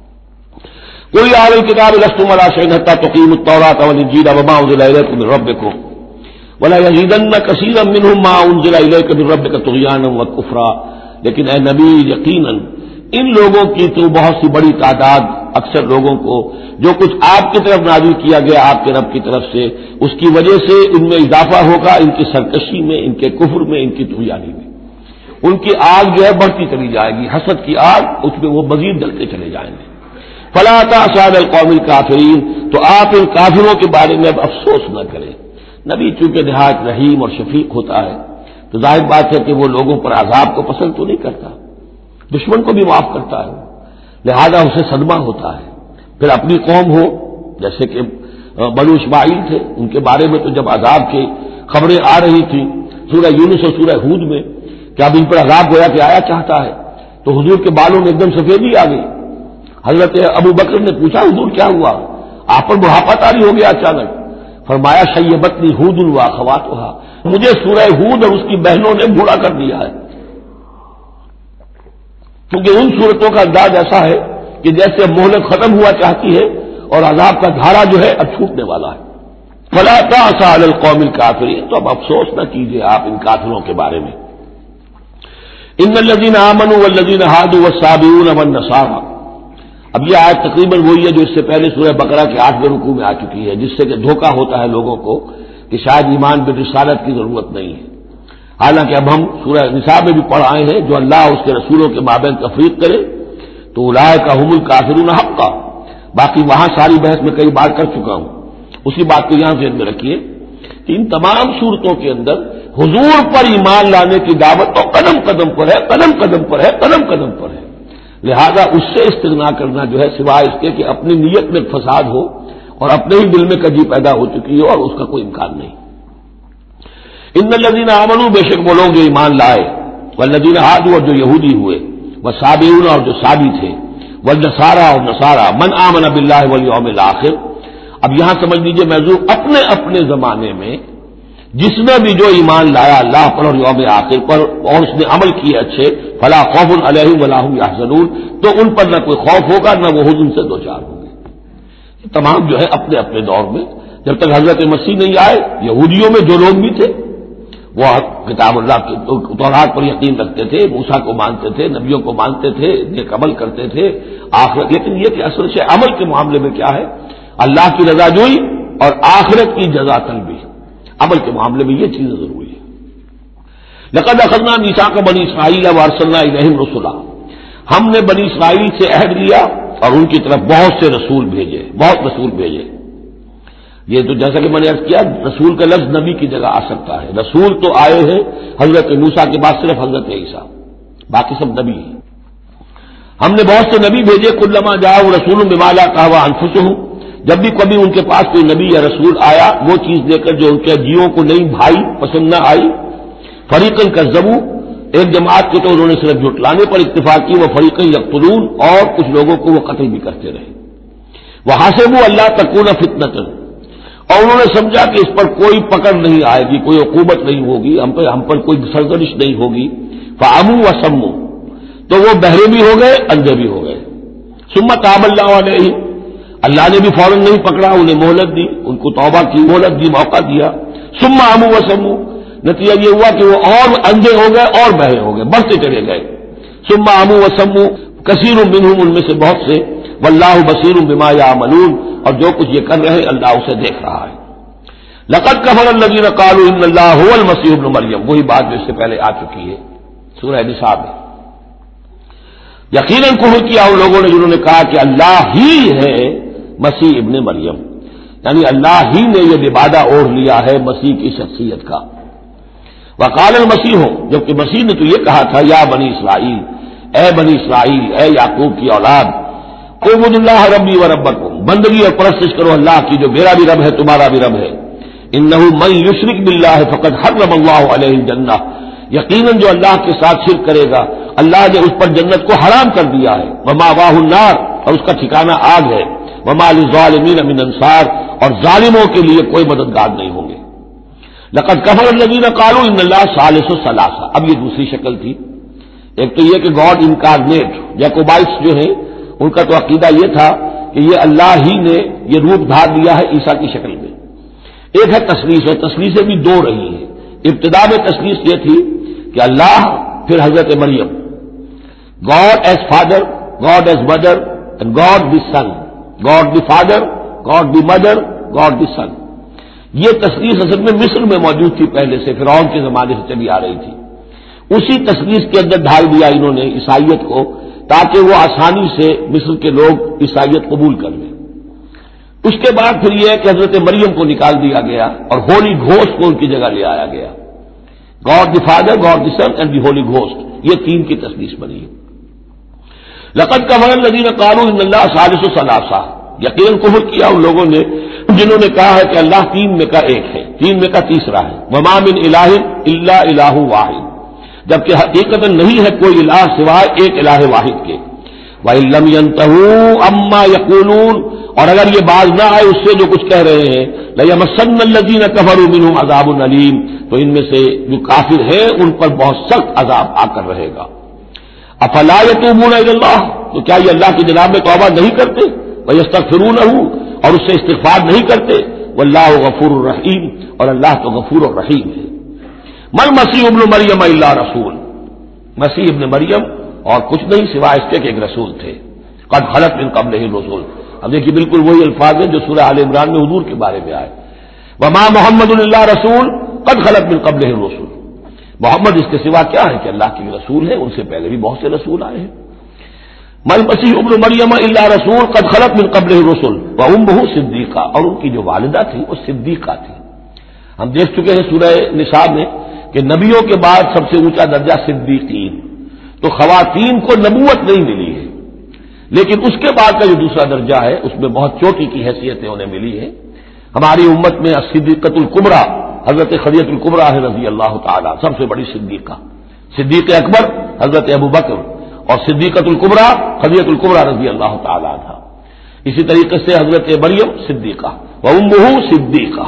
قل یا اہل الکتاب لستم علی شیء حتی تقیموا التوراۃ والانجیل وما انزل الیکم من ربکم ولا یزیدن کثیرا منهم ما انزل الیک من ربک طغیانا وکفرا، لیکن اے نبی یقیناً ان لوگوں کی تو بہت سی بڑی تعداد، اکثر لوگوں کو جو کچھ آپ کی طرف نازل کیا گیا آپ کے رب کی طرف سے، اس کی وجہ سے ان میں اضافہ ہوگا، ان کی سرکشی میں، ان کے کفر میں، ان کی طغیانی میں، ان کی آگ جو ہے بڑھتی چلی جائے گی، حسد کی آگ، اس میں وہ مزید جلتے چلے جائیں گے۔ فلا تأس علی القوم الکافرین، تو آپ ان کافروں کے بارے میں اب افسوس نہ کریں۔ نبی چونکہ نہایت رحیم اور شفیق ہوتا ہے تو ظاہر بات ہے کہ وہ لوگوں پر عذاب کو پسند تو نہیں کرتا، دشمن کو بھی معاف کرتا ہے، لہذا اسے صدمہ ہوتا ہے۔ پھر اپنی قوم ہو جیسے کہ بنو اسماعیل تھے، ان کے بارے میں تو جب عذاب کی خبریں آ رہی تھیں سورہ یونس اور سورہ ہود میں کہ اب ان پر عذاب گویا کہ آیا چاہتا ہے، تو حضور کے بالوں میں ایک دم سفیدی آ گئی۔ حضرت ابو بکر نے پوچھا حضور کیا ہوا، آپ پر بڑھاپا طاری ہو گیا اچانک؟ فرمایا شیبتنی ہود واخواتھا، مجھے سورہ ہود اور اس کی بہنوں نے بوڑھا کر دیا ہے، کیونکہ ان صورتوں کا انداز ایسا ہے کہ جیسے مہلت ختم ہوا چاہتی ہے اور عذاب کا دھارا جو ہے اب چھوٹنے والا ہے۔ فلا تأس علی القوم الکافرین، تو اب افسوس نہ کیجیے آپ ان کافروں کے بارے میں۔ ان الذین آمنوا والذین ہادوا والصابئون والنصارى، اب یہ آیت تقریباً وہی ہے جو اس سے پہلے سورہ بقرہ کے 8ویں رکوع میں آ چکی ہے، جس سے کہ دھوکہ ہوتا ہے لوگوں کو کہ شاید ایمان بالرسالت کی ضرورت نہیں ہے، حالانکہ اب ہم سورہ نساء میں بھی پڑھ آئے ہیں جو اللہ اور اس کے رسولوں کے مابین تفریق کرے تو اولئک هم الکافرون حقا۔ باقی وہاں ساری بحث میں کئی بار کر چکا ہوں، اسی بات کو یہاں ذہن میں رکھیے کہ ان تمام صورتوں کے اندر حضور پر ایمان لانے کی دعوت تو قدم قدم پر ہے، قدم قدم پر ہے، قدم قدم پر ہے، لہذا اس سے استغنا کرنا جو ہے سوائے اس کے کہ اپنی نیت میں فساد ہو اور اپنے ہی دل میں کجی پیدا ہو چکی ہو، اور اس کا کوئی امکان نہیں۔ ان الذین آمنوا، بے شک وہ لوگ جو ایمان لائے، والذین ہادوا، اور جو یہودی ہوئے، والصابئون، اور جو صابی تھے، والنصارى، اور نصارى، من آمن باللہ والیوم الآخر۔ اب یہاں سمجھ لیجئے موضوع اپنے اپنے زمانے میں جس نے بھی جو ایمان لایا اللہ پر اور یوم آخر پر اور اس نے عمل کیے اچھے، فلا خوف علیہم ولا هم یحزنون، تو ان پر نہ کوئی خوف ہوگا نہ وہ حزن سے دوچار ہوں گے۔ یہ تمام جو ہے اپنے اپنے دور میں، جب تک حضرت مسیح نہیں آئے، یہودیوں میں جو لوگ بھی تھے وہ کتاب اللہ کے تورات پر یقین رکھتے تھے، موسیٰ کو مانتے تھے، نبیوں کو مانتے تھے، نیک عمل کرتے تھے آخرت، لیکن یہ کہ اصل سے عمل کے معاملے میں کیا ہے، اللہ کی رضا جوئی اور آخرت کی جزا طلبی، عمل کے معاملے میں یہ چیزیں ضروری ہے۔ لقد اخذنا میثاق بنی اسرائیل وارسلنا الیہم رسلا، ہم نے بنی اسرائیل سے عہد لیا اور ان کی طرف بہت سے رسول بھیجے، بہت رسول بھیجے۔ یہ تو جیسا کہ میں نے عرض کیا رسول کا لفظ نبی کی جگہ آ سکتا ہے، رسول تو آئے ہیں حضرت موسیٰ کے بعد صرف حضرت عیسیٰ، باقی سب نبی ہیں۔ ہم نے بہت سے نبی بھیجے، کلما جاء رسول بما لا تهوى انفسهم، جب بھی کبھی ان کے پاس کوئی نبی یا رسول آیا وہ چیز لے کر جو ان کے جیوں کو نہیں بھائی، پسند نہ آئی، فریقا کذبوا، ایک جماعت کو تو انہوں نے صرف جھٹلانے پر اکتفا کی، وہ فریقا یقتلون، اور کچھ لوگوں کو وہ قتل بھی کرتے رہے۔ وحسبوا اللہ تکون فتنۃ، اور انہوں نے سمجھا کہ اس پر کوئی پکڑ نہیں آئے گی، کوئی عقوبت نہیں ہوگی، ہم پر کوئی سرزنش نہیں ہوگی، فعموا وصموا، تو وہ بہرے بھی ہو گئے، اندھے بھی ہو گئے۔ ثم تاب اللہ علیہم، اللہ نے بھی فوراً نہیں پکڑا، انہیں مہلت دی، ان کو توبہ کی مہلت دی، موقع دیا۔ ثم عموا وصموا، نتیجہ یہ ہوا کہ وہ اور اندھے ہو گئے اور بہرے ہو گئے، بڑھتے چلے گئے۔ ثم عموا وصموا کثیر منہم، ان میں سے بہت سے، واللہ بصیر بما یعملون، اور جو کچھ یہ کر رہے ہیں اللہ اسے دیکھ رہا ہے۔ لقد کفر الذین قالوا ان اللہ هو المسیح ابن مریم، وہی بات جو اس سے پہلے آ چکی ہے سورہ نساء میں. یقیناً کفر کیا ان لوگوں نے جنہوں نے کہا کہ اللہ ہی ہے مسیح ابن مریم، یعنی اللہ ہی نے یہ لبادہ اوڑھ لیا ہے مسیح کی شخصیت کا. وقال المسیح، جبکہ مسیح نے تو یہ کہا تھا یا بنی اسرائیل، اے بنی اسرائیل، اے یعقوب کی اولاد، اعبدوا اللہ ربی و ربکم، بندگی اور پرستش کرو اللہ کی جو میرا بھی رب ہے تمہارا بھی رب ہے. انہ من یشرک باللہ فقد حرم اللہ علیہ الجنہ، یقیناً جو اللہ کے ساتھ شرک کرے گا اللہ نے اس پر جنت کو حرام کر دیا ہے. ومأواہ النار، اور اس کا ٹھکانہ آگ ہے. وما للظالمین من انصار، اور ظالموں کے لیے کوئی مددگار نہیں ہوں گے. لقد کفر الذین قالوا ان اللہ ثالث ثلاثہ، اب یہ دوسری شکل تھی. ایک تو یہ کہ گاڈ انکارنیٹ، جیکوبائٹس جو ہیں ان کا تو عقیدہ یہ تھا کہ یہ اللہ ہی نے یہ روپ دھار لیا ہے عیسیٰ کی شکل میں. ایک ہے تثلیث، اور تثلیثیں بھی دو رہی ہیں. ابتدا میں تثلیث یہ تھی کہ اللہ پھر حضرت مریم، God is father, God is mother and God the son, God the father, God the mother, God the son. یہ تثلیث اصل میں مصر میں موجود تھی پہلے سے، فرعون کے زمانے سے چلی آ رہی تھی. اسی تثلیث کے اندر ڈھال دیا انہوں نے عیسائیت کو، تاکہ وہ آسانی سے مصر کے لوگ عیسائیت قبول کر لیں. اس کے بعد پھر یہ ہے کہ حضرت مریم کو نکال دیا گیا اور ہولی گھوسٹ کو ان کی جگہ لے آیا گیا. God the father, God the son and the holy ghost, یہ تین کی تثلیث بنی ہے. لقد کفر الذین قالوا ان اللہ ثالث ثلاثہ، یقیناً کفر کیا ان لوگوں نے جنہوں نے کہا ہے کہ اللہ تین میں کا ایک ہے، تین میں کا تیسرا ہے. وما من الہ الا الہ واحد، جبکہ حقیقت نہیں ہے کوئی الہ سوائے ایک الہ واحد کے. وَإِن لَّمْ يَنْتَهُوا عَمَّا يَقُولُونَ، اور اگر یہ باز نہ آئے اس سے جو کچھ کہہ رہے ہیں، لَيَمَسَّنَّ الَّذِينَ كَفَرُوا مِنْهُمْ عَذَابٌ أَلِيمٌ، تو ان میں سے جو کافر ہیں ان پر بہت سخت عذاب آ کر رہے گا. أَفَلَا يَتُوبُونَ إِلَى اللَّهِ، تو کیا یہ اللہ کی جناب میں توبہ نہیں کرتے؟ وَيَسْتَغْفِرُونَهُ، اور اس سے استغفار نہیں کرتے؟ وَاللَّهُ غَفُورٌ رَحِيمٌ، اور اللہ تو غفور اور رحیم ہے. مَا الْمَسِيحُ ابْنُ مَرْيَمَ إِلَّا رَسُولٌ، مسیح ابن مریم اور کچھ نہیں سوائے اس کے کہ ایک رسول تھے. قد خلت من قبلہ الرسل، اب دیکھیے بالکل وہی الفاظ ہیں جو سورہ آل عمران میں حضور کے بارے میں آئے. وما محمد الا رسول قد خلت من قبلہ الرسل، محمد اس کے سوا کیا ہے کہ اللہ کے رسول ہے، ان سے پہلے بھی بہت سے رسول آئے ہیں. ما المسیح ابن مریم الا رسول قد خلت من قبلہ الرسل وامہ صدیقہ، اور ان کی جو والدہ تھی وہ صدیقہ تھی. ہم دیکھ چکے ہیں سورہ نساء میں کہ نبیوں کے بعد سب سے اونچا درجہ صدیقین، تو خواتین کو نبوت نہیں ملی ہے، لیکن اس کے بعد کا جو دوسرا درجہ ہے اس میں بہت چوٹی کی حیثیتیں انہیں ملی ہے. ہماری امت میں صدیقۃ الکبریٰ حضرت خدیجہ الکبریٰ ہے رضی اللہ تعالیٰ، سب سے بڑی صدیقہ. صدیق اکبر حضرت ابوبکر، اور صدیقۃ الکبریٰ خدیجہ الکبریٰ رضی اللہ تعالیٰ تھا. اسی طریقے سے حضرت مریم صدیقہ وامہ صدیقہ.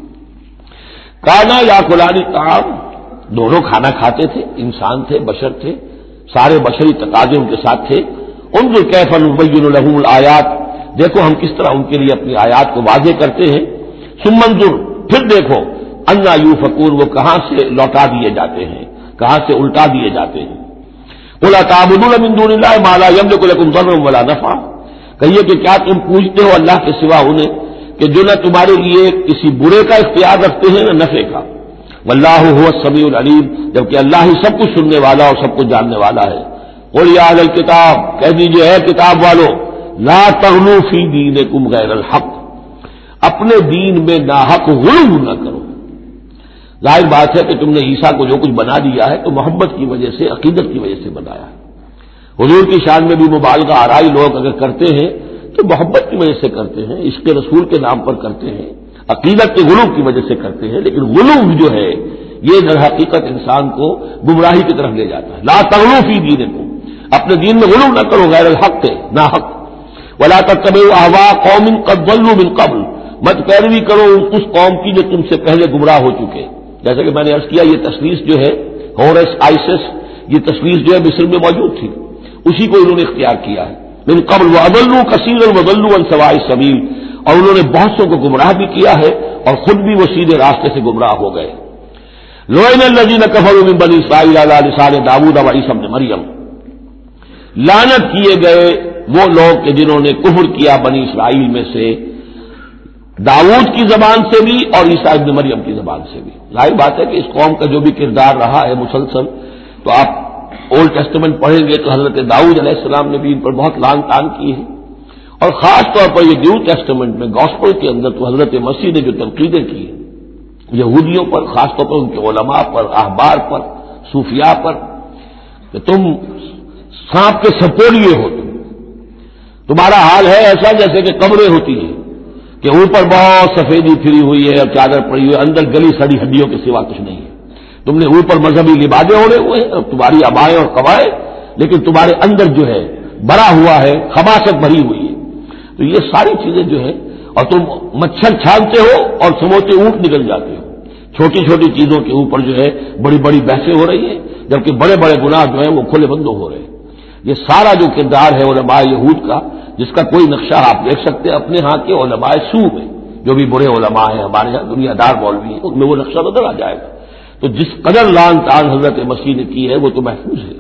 کانا یاکلان الطعام، دونوں کھانا کھاتے تھے، انسان تھے، بشر تھے، سارے بشری تقاضے ان کے ساتھ تھے. انظر کیف نبین لهم الآیات، دیکھو ہم کس طرح ان کے لیے اپنی آیات کو واضح کرتے ہیں. ثم انظر، پھر دیکھو، انا یؤفکون، وہ کہاں سے لوٹا دیے جاتے ہیں، کہاں سے الٹا دیے جاتے ہیں. قل اتعبدون من دون اللہ ما لا یملک لکم ضرا ولا نفعا، کہیے کہ کیا تم پوچھتے ہو اللہ کے سوا انہیں کہ جو نہ تمہارے لیے کسی برے کا اختیار رکھتے ہیں نہ نفع کا. واللہ هو السمیع العلیم، جبکہ اللہ ہی سب کچھ سننے والا اور سب کچھ جاننے والا ہے. قل یا اہل الکتاب، کہہ دیجئے اے کتاب والو، لا تغلوا فی دینکم غیر الحق، اپنے دین میں ناحق غلو نہ کرو. ظاہر بات ہے کہ تم نے عیسیٰ کو جو کچھ بنا دیا ہے تو محبت کی وجہ سے، عقیدت کی وجہ سے بنایا ہے. حضور کی شان میں بھی مبالغہ آرائی لوگ اگر کرتے ہیں تو محبت کی وجہ سے کرتے ہیں، عشق رسول کے نام پر کرتے ہیں، عقیدت کے غلو کی وجہ سے کرتے ہیں. لیکن غلو جو ہے یہ در حقیقت انسان کو گمراہی کی طرف لے جاتا ہے. لا تغلوا فی دینکم، اپنے دین میں غلو نہ کرو غیر الحق ہے، ناحق. ولا تتبعوا اهواء قوم قد ضلوا من قبل، مت پیروی کرو اس قوم کی جو تم سے پہلے گمراہ ہو چکے. جیسا کہ میں نے عرض کیا یہ تثلیث جو ہے ہورس آئسس، یہ تثلیث جو ہے مصر میں موجود تھی، اسی کو انہوں نے اختیار کیا ہے. من قبل واضلوا كثيرا وضلوا عن سواء السبيل، اور انہوں نے بہت سو کو گمراہ بھی کیا ہے اور خود بھی وہ سیدھے راستے سے گمراہ ہو گئے. لعن الذين كفروا من بني اسرائيل على لسان داؤد وعيسى ابن مريم، لعنت کیے گئے وہ لوگ کہ جنہوں نے کفر کیا بنی اسرائیل میں سے داؤد کی زبان سے بھی اور عیسیٰ ابن مریم کی زبان سے بھی۔ ظاہر بات ہے کہ اس قوم کا جو بھی کردار رہا ہے مسلسل، تو آپ اولڈ ٹیسٹمنٹ پڑھیں گے تو حضرت داؤد علیہ السلام نے بھی ان پر بہت لان تان کی ہے، اور خاص طور پر یہ نیو ٹیسٹمنٹ میں گاسپل کے اندر تو حضرت مسیح نے جو تنقیدیں کی ہیں یہودیوں پر، خاص طور پر ان کے علماء پر، احبار پر، صوفیاء پر، کہ تم سانپ کے سپولیے ہو، تمہارا حال ہے ایسا جیسے کہ قبریں ہوتی ہیں کہ اوپر بہت سفیدی پھری ہوئی ہے اور چادر پڑی ہوئی ہے، اندر گلی سڑی ہڈیوں کے سوا کچھ نہیں ہے۔ تم نے اوپر مذہبی لبادے اوڑے ہوئے ہیں اور تمہاری ابائیں اور قوائیں، لیکن تمہارے اندر جو ہے بھرا ہوا ہے، خباثت بھری ہوئی ہے۔ تو یہ ساری چیزیں جو ہے، اور تم مچھر چھانتے ہو اور سموتے اونٹ نکل جاتے ہو، چھوٹی چھوٹی چیزوں کے اوپر جو ہے بڑی بڑی بحثیں ہو رہی ہیں، جبکہ بڑے بڑے گناہ جو ہیں وہ کھلے بندوں ہو رہے ہیں۔ یہ سارا جو کردار ہے علماء یہود کا، جس کا کوئی نقشہ آپ دیکھ سکتے ہیں اپنے ہاں کے علماء سو میں، جو بھی برے علماء ہیں ہمارے یہاں دنیا دار مولوی ہیں، ان میں وہ نقشہ نظر آ جائے گا۔ تو جس قدر لعن طعن حضرت مسیح نے کی ہے وہ تو محفوظ ہے۔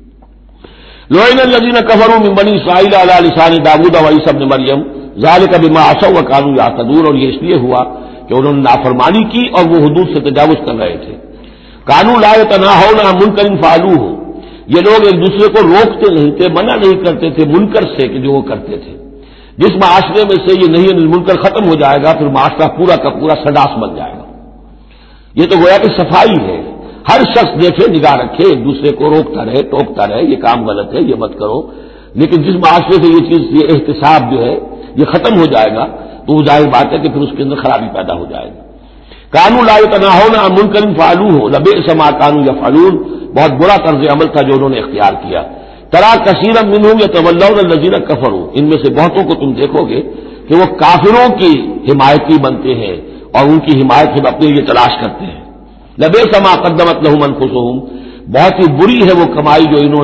لعن الذین کفروا من بنی اسرائیل علی لسان داؤد و عیسی ابن مریم ذلک بما عصوا وکانوا یعتدون، اور یہ اس لیے ہوا کہ انہوں نے نافرمانی کی اور وہ حدود سے تجاوز کر رہے تھے۔ کانوا لا یتناہون عن منکر فعلوہ، یہ لوگ ایک دوسرے کو روکتے نہیں تھے، منع نہیں کرتے تھے منکر سے کہ جو وہ کرتے تھے۔ جس معاشرے میں سے یہ نہیں منکر ختم ہو جائے گا پھر معاشرہ پورا کا پورا سڈاس بن جائے گا۔ یہ تو گویا کہ صفائی ہے، ہر شخص دیکھے نگاہ رکھے، ایک دوسرے کو روکتا رہے ٹوکتا رہے، یہ کام غلط ہے، یہ مت کرو۔ لیکن جس معاشرے سے یہ چیز، یہ احتساب جو ہے یہ ختم ہو جائے گا تو وہ ظاہر بات ہے کہ پھر اس کے اندر خرابی پیدا ہو جائے گی۔ کانوا لا یتناہون عن منکر فعلوہ لبئس ما کانوا یفعلون، بہت برا طرز عمل تھا جو انہوں نے اختیار کیا۔ ترا کثیرا منہم یتولون الذین کفروا، ان میں سے بہتوں کو تم دیکھو گے کہ وہ کافروں کی حمایتی بنتے ہیں اور ان کی حمایت سے اپنے لیے تلاش کرتے ہیں۔ لبئس ما قدمت لهم انفسهم، بہت ہی بری ہے وہ کمائی جو ان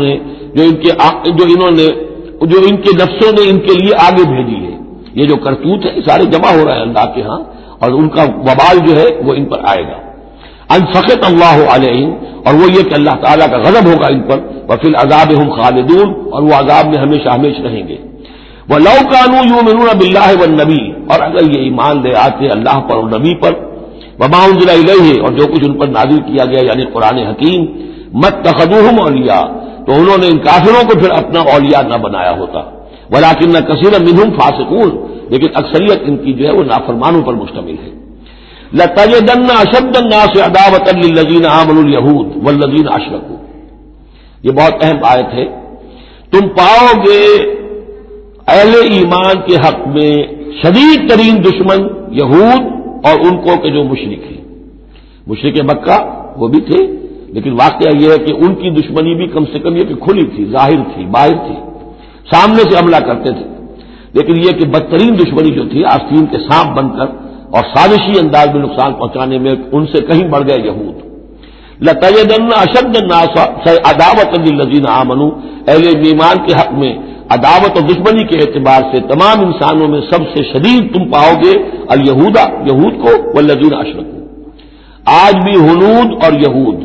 کے نفسوں نے ان کے لیے آگے بھیجی ہے۔ یہ جو کرتوت ہے سارے جمع ہو رہے ہیں اللہ کے ہاں، اور ان کا وبال جو ہے وہ ان پر آئے گا۔ ان سخط اللہ علیہم، اور وہ یہ کہ اللہ تعالیٰ کا غضب ہوگا ان پر، وفی العذاب ہم خالدون، اور وہ عذاب میں ہمیشہ ہمیشہ رہیں گے۔ وَلَوْ كَانُوا يُؤْمِنُونَ بِاللَّهِ وَالنَّبِيِّ، اور اگر یہ ایمان لے آتے اللہ پر اور نبی پر، وَمَا أُنزِلَ إِلَيْهِ، اور جو کچھ ان پر نازل کیا گیا یعنی قرآن حکیم، مَتَّخَذُوهُمْ أَوْلِيَاءَ، تو انہوں نے ان کافروں کو پھر اپنا اولیاء نہ بنایا ہوتا۔ وَلَٰكِنَّ كَثِيرًا مِّنْهُمْ فَاسِقُونَ، لیکن اکثریت ان کی جو ہے وہ نافرمانوں پر مشتمل ہے۔ لَتَجِدَنَّ أَشَدَّ النَّاسِ عَدَاوَةً لِّلَّذِينَ آمَنُوا الْيَهُودَ وَالَّذِينَ أَشْرَكُوا، یہ بہت اہم آیت ہے۔ تم پاؤ گے اہل ایمان کے حق میں شدید ترین دشمن یہود اور ان کو کہ جو مشرک ہیں۔ مشرک مکہ وہ بھی تھے، لیکن واقعہ یہ ہے کہ ان کی دشمنی بھی کم سے کم یہ کہ کھلی تھی، ظاہر تھی، باہر تھی، سامنے سے حملہ کرتے تھے، لیکن یہ کہ بدترین دشمنی جو تھی آستین کے سانپ بن کر اور سازشی انداز میں نقصان پہنچانے میں ان سے کہیں بڑھ گئے یہود۔ لَتَجِدَنَّ أَشَدَّ النَّاسِ عَدَاوَةً لِّلَّذِينَ آمَنُوا، اہل ایمان کے حق میں عداوت اور دشمنی کے اعتبار سے تمام انسانوں میں سب سے شدید تم پاؤ گے الیہود، یہود کو، والذین اشرکوا۔ آج بھی ہنود اور یہود،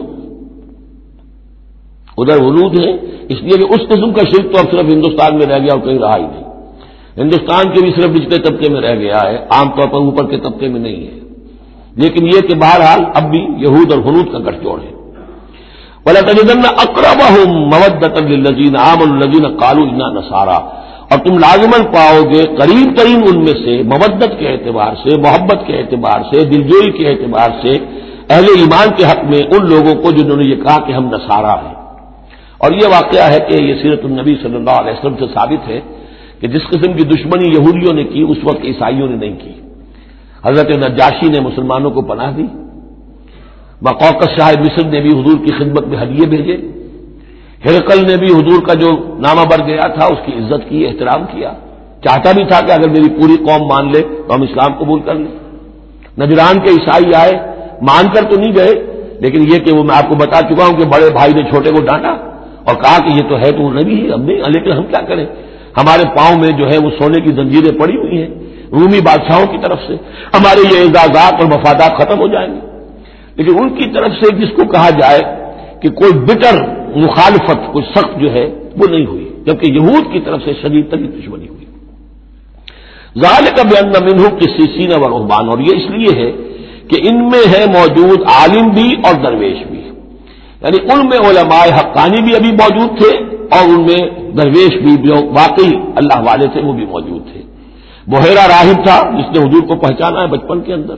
ادھر ہنود ہیں اس لیے کہ اس قسم کا شرک تو اب صرف ہندوستان میں رہ گیا اور کہیں رہا ہی نہیں۔ ہندوستان کے بھی صرف نچلے طبقے میں رہ گیا ہے، عام طور پر اوپر کے طبقے میں نہیں ہے، لیکن یہ کہ بہرحال اب بھی یہود اور ہنود کا گٹھ جوڑ ہے۔ وَلَتَجِدَنَّ أَقْرَبَهُم مَّوَدَّةً لِّلَّذِينَ آمَنُوا الَّذِينَ قَالُوا إِنَّا نَصَارَىٰ، اور تم لازماً پاؤ گے قریب ترین ان میں سے مودت کے اعتبار سے، محبت کے اعتبار سے، دلجوئی کے اعتبار سے اہل ایمان کے حق میں ان لوگوں کو جنہوں نے یہ کہا کہ ہم نصارہ ہیں۔ اور یہ واقعہ ہے کہ یہ سیرت النبی صلی اللہ علیہ وسلم سے ثابت ہے کہ جس قسم کی دشمنی یہودیوں نے کی اس وقت عیسائیوں نے نہیں کی۔ حضرت نجاشی نے مسلمانوں کو پناہ دی، مقوقس شاہ مصر نے بھی حضور کی خدمت میں ہدیے بھیجے، ہرقل نے بھی حضور کا جو نامہ بر گیا تھا اس کی عزت کی، احترام کیا، چاہتا بھی تھا کہ اگر میری پوری قوم مان لے تو ہم اسلام قبول کر لیں۔ نجران کے عیسائی آئے، مان کر تو نہیں گئے، لیکن یہ کہ وہ میں آپ کو بتا چکا ہوں کہ بڑے بھائی نے چھوٹے کو ڈانٹا اور کہا کہ یہ تو ہے تو وہ نبی ہے، ہم نہیں، لیکن ہم کیا کریں، ہمارے پاؤں میں جو ہے وہ سونے کی زنجیریں پڑی ہوئی ہیں رومی بادشاہوں کی طرف سے، ہمارے یہ اعزازات اور مفادات ختم ہو جائیں گے۔ لیکن ان کی طرف سے جس کو کہا جائے کہ کوئی بٹر مخالفت، کوئی سخت جو ہے وہ نہیں ہوئی، جبکہ یہود کی طرف سے شدید ترین دشمنی ہوئی۔ ذالک بأن منہم قسیسین و رہبان، اور یہ اس لیے ہے کہ ان میں ہے موجود عالم بھی اور درویش بھی، یعنی ان میں علماء حقانی بھی ابھی موجود تھے اور ان میں درویش بھی جو واقعی اللہ والے تھے وہ بھی موجود تھے۔ بحیرہ راہب تھا جس نے حضور کو پہچانا ہے بچپن کے اندر۔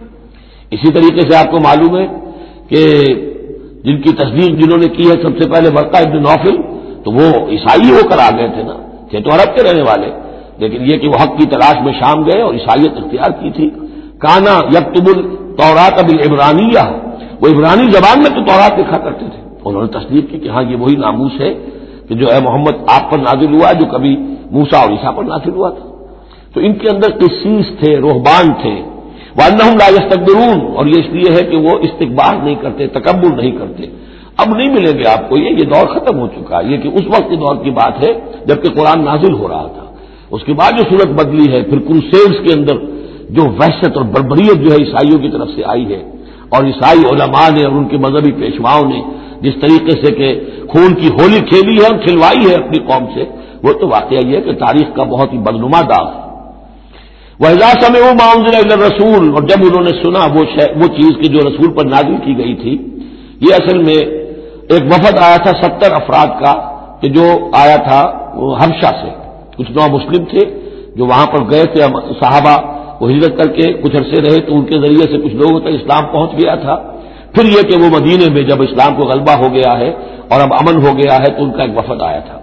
اسی طریقے سے آپ کو معلوم ہے کہ جن کی تصدیق جنہوں نے کی ہے سب سے پہلے ورقہ ابن نوفل، تو وہ عیسائی ہو کر آ گئے تھے نا، تھے تو عرب کے رہنے والے، لیکن یہ کہ وہ حق کی تلاش میں شام گئے اور عیسائیت اختیار کی تھی۔ کانا یکتب التوراۃ بالعبرانیہ، وہ عبرانی زبان میں تو تورات لکھا کرتے تھے۔ انہوں نے تصدیق کی کہ ہاں یہ وہی ناموس ہے کہ جو ہے محمد آپ پر نازل ہوا جو کبھی موسیٰ اور عیسیٰ پر نازل ہوا تھا۔ تو ان کے اندر قسیس تھے، رہبان تھے، وانہم لا یستکبرون، اور یہ اس لیے ہے کہ وہ استکبار نہیں کرتے، تکبر نہیں کرتے۔ اب نہیں ملیں گے آپ کو یہ دور ختم ہو چکا ہے، یہ کہ اس وقت کے دور کی بات ہے جبکہ قرآن نازل ہو رہا تھا۔ اس کے بعد جو صورت بدلی ہے، پھر کروسیڈز کے اندر جو وحشت اور بربریت جو ہے عیسائیوں کی طرف سے آئی ہے، اور عیسائی علماء نے اور ان کے مذہبی پیشواؤں نے جس طریقے سے کہ خون کی ہولی کھیلی ہے اور کھلوائی ہے اپنی قوم سے، وہ تو واقعہ یہ ہے کہ تاریخ کا بہت ہی بدنما داغ ہے۔ وَإِذَا سَمِعُوا مَا أُنزِلَ إِلَى الرَّسُولِ، اور جب انہوں نے سنا وہ چیز کہ جو رسول پر نازل کی گئی تھی، یہ اصل میں ایک وفد آیا تھا 70 افراد کا کہ جو آیا تھا وہ حبشہ سے، کچھ نو مسلم تھے جو وہاں پر گئے تھے صحابہ، وہ ہجرت کر کے کچھ عرصے رہے تو ان کے ذریعے سے کچھ لوگوں تک اسلام پہنچ گیا تھا۔ پھر یہ کہ وہ مدینے میں جب اسلام کو غلبہ ہو گیا ہے اور اب امن ہو گیا ہے تو ان کا ایک وفد آیا تھا۔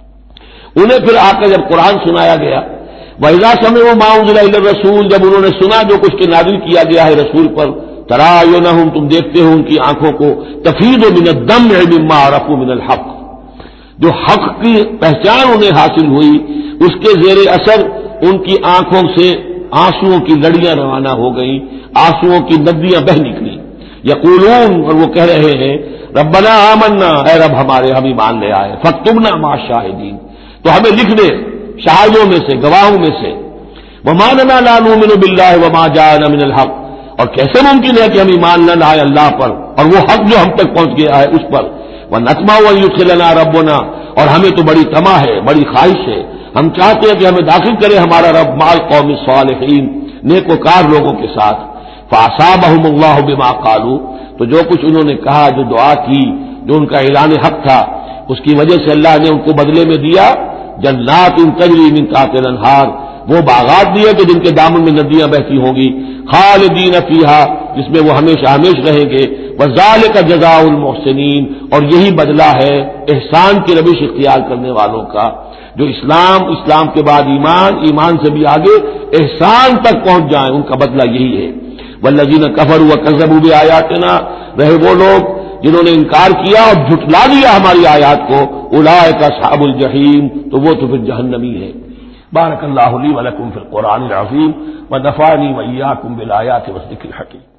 انہیں پھر آ کر جب قرآن سنایا گیا، وَإِذَا سَمِعُوا مَا أُنزِلَ إِلَى الرَّسُولِ، جب انہوں نے سنا جو کچھ کے نازل کیا گیا ہے رسول پر، تَرَىٰ أَعْيُنَهُمْ، تم دیکھتے ہو ان کی آنکھوں کو، تَفِيضُ مِنَ الدَّمْعِ مِمَّا عَرَفُوا مِنَ الْحَقِّ، جو حق کی پہچان انہیں حاصل ہوئی اس کے زیر اثر ان کی آنکھوں سے آنسوؤں کی لڑیاں روانہ ہو گئیں، آنسوؤں کی ندیاں بہہ نکلی۔ یقولون، اور وہ کہہ رہے ہیں، ربنا آمنا، اے رب ہمارے ہم ایمان لے آئے، فاکتبنا مع الشاہدین، تو ہمیں لکھ دے شاہدوں میں سے، گواہوں میں سے۔ وما لنا لا نؤمن باللہ وما جاءنا من الحق، اور کیسے ممکن ہے کہ ہم ایمان نہ لائیں اللہ پر اور وہ حق جو ہم تک پہنچ گیا ہے اس پر۔ ونطمع ان يدخلنا ربنا، اور ہمیں تو بڑی طمع ہے، بڑی خواہش ہے، ہم چاہتے ہیں کہ ہمیں داخل کرے ہمارا رب مع القوم الصالحین، نیکوکار لوگوں کے ساتھ۔ فاصابهم اللہ بما قالوا، تو جو کچھ انہوں نے کہا، جو دعا کی، جو ان کا اعلان حق تھا، اس کی وجہ سے اللہ نے ان کو بدلے میں دیا جنات تجری من تحتها الانہار، وہ باغات دیے کہ جن کے دامن میں ندیاں بہتی ہوں گی، خالدین فیہا، جس میں وہ ہمیشہ ہمیشہ رہیں گے، وذالک جزاء المحسنین، اور یہی بدلہ ہے احسان کی روش اختیار کرنے والوں کا، جو اسلام کے بعد ایمان، ایمان سے بھی آگے احسان تک پہنچ جائیں، ان کا بدلہ یہی ہے۔ والذین کفروا وکذبوا بآیاتنا، رہے وہ لوگ جنہوں نے انکار کیا اور جھٹلا دیا ہماری آیات کو، اولئک اصحاب الجحیم، تو وہ تو پھر جہنمی ہے۔ بارک اللہ لی ولکم فی القرآن العظیم ونفعنی وإیاکم بالآیات والذکر الحکیم۔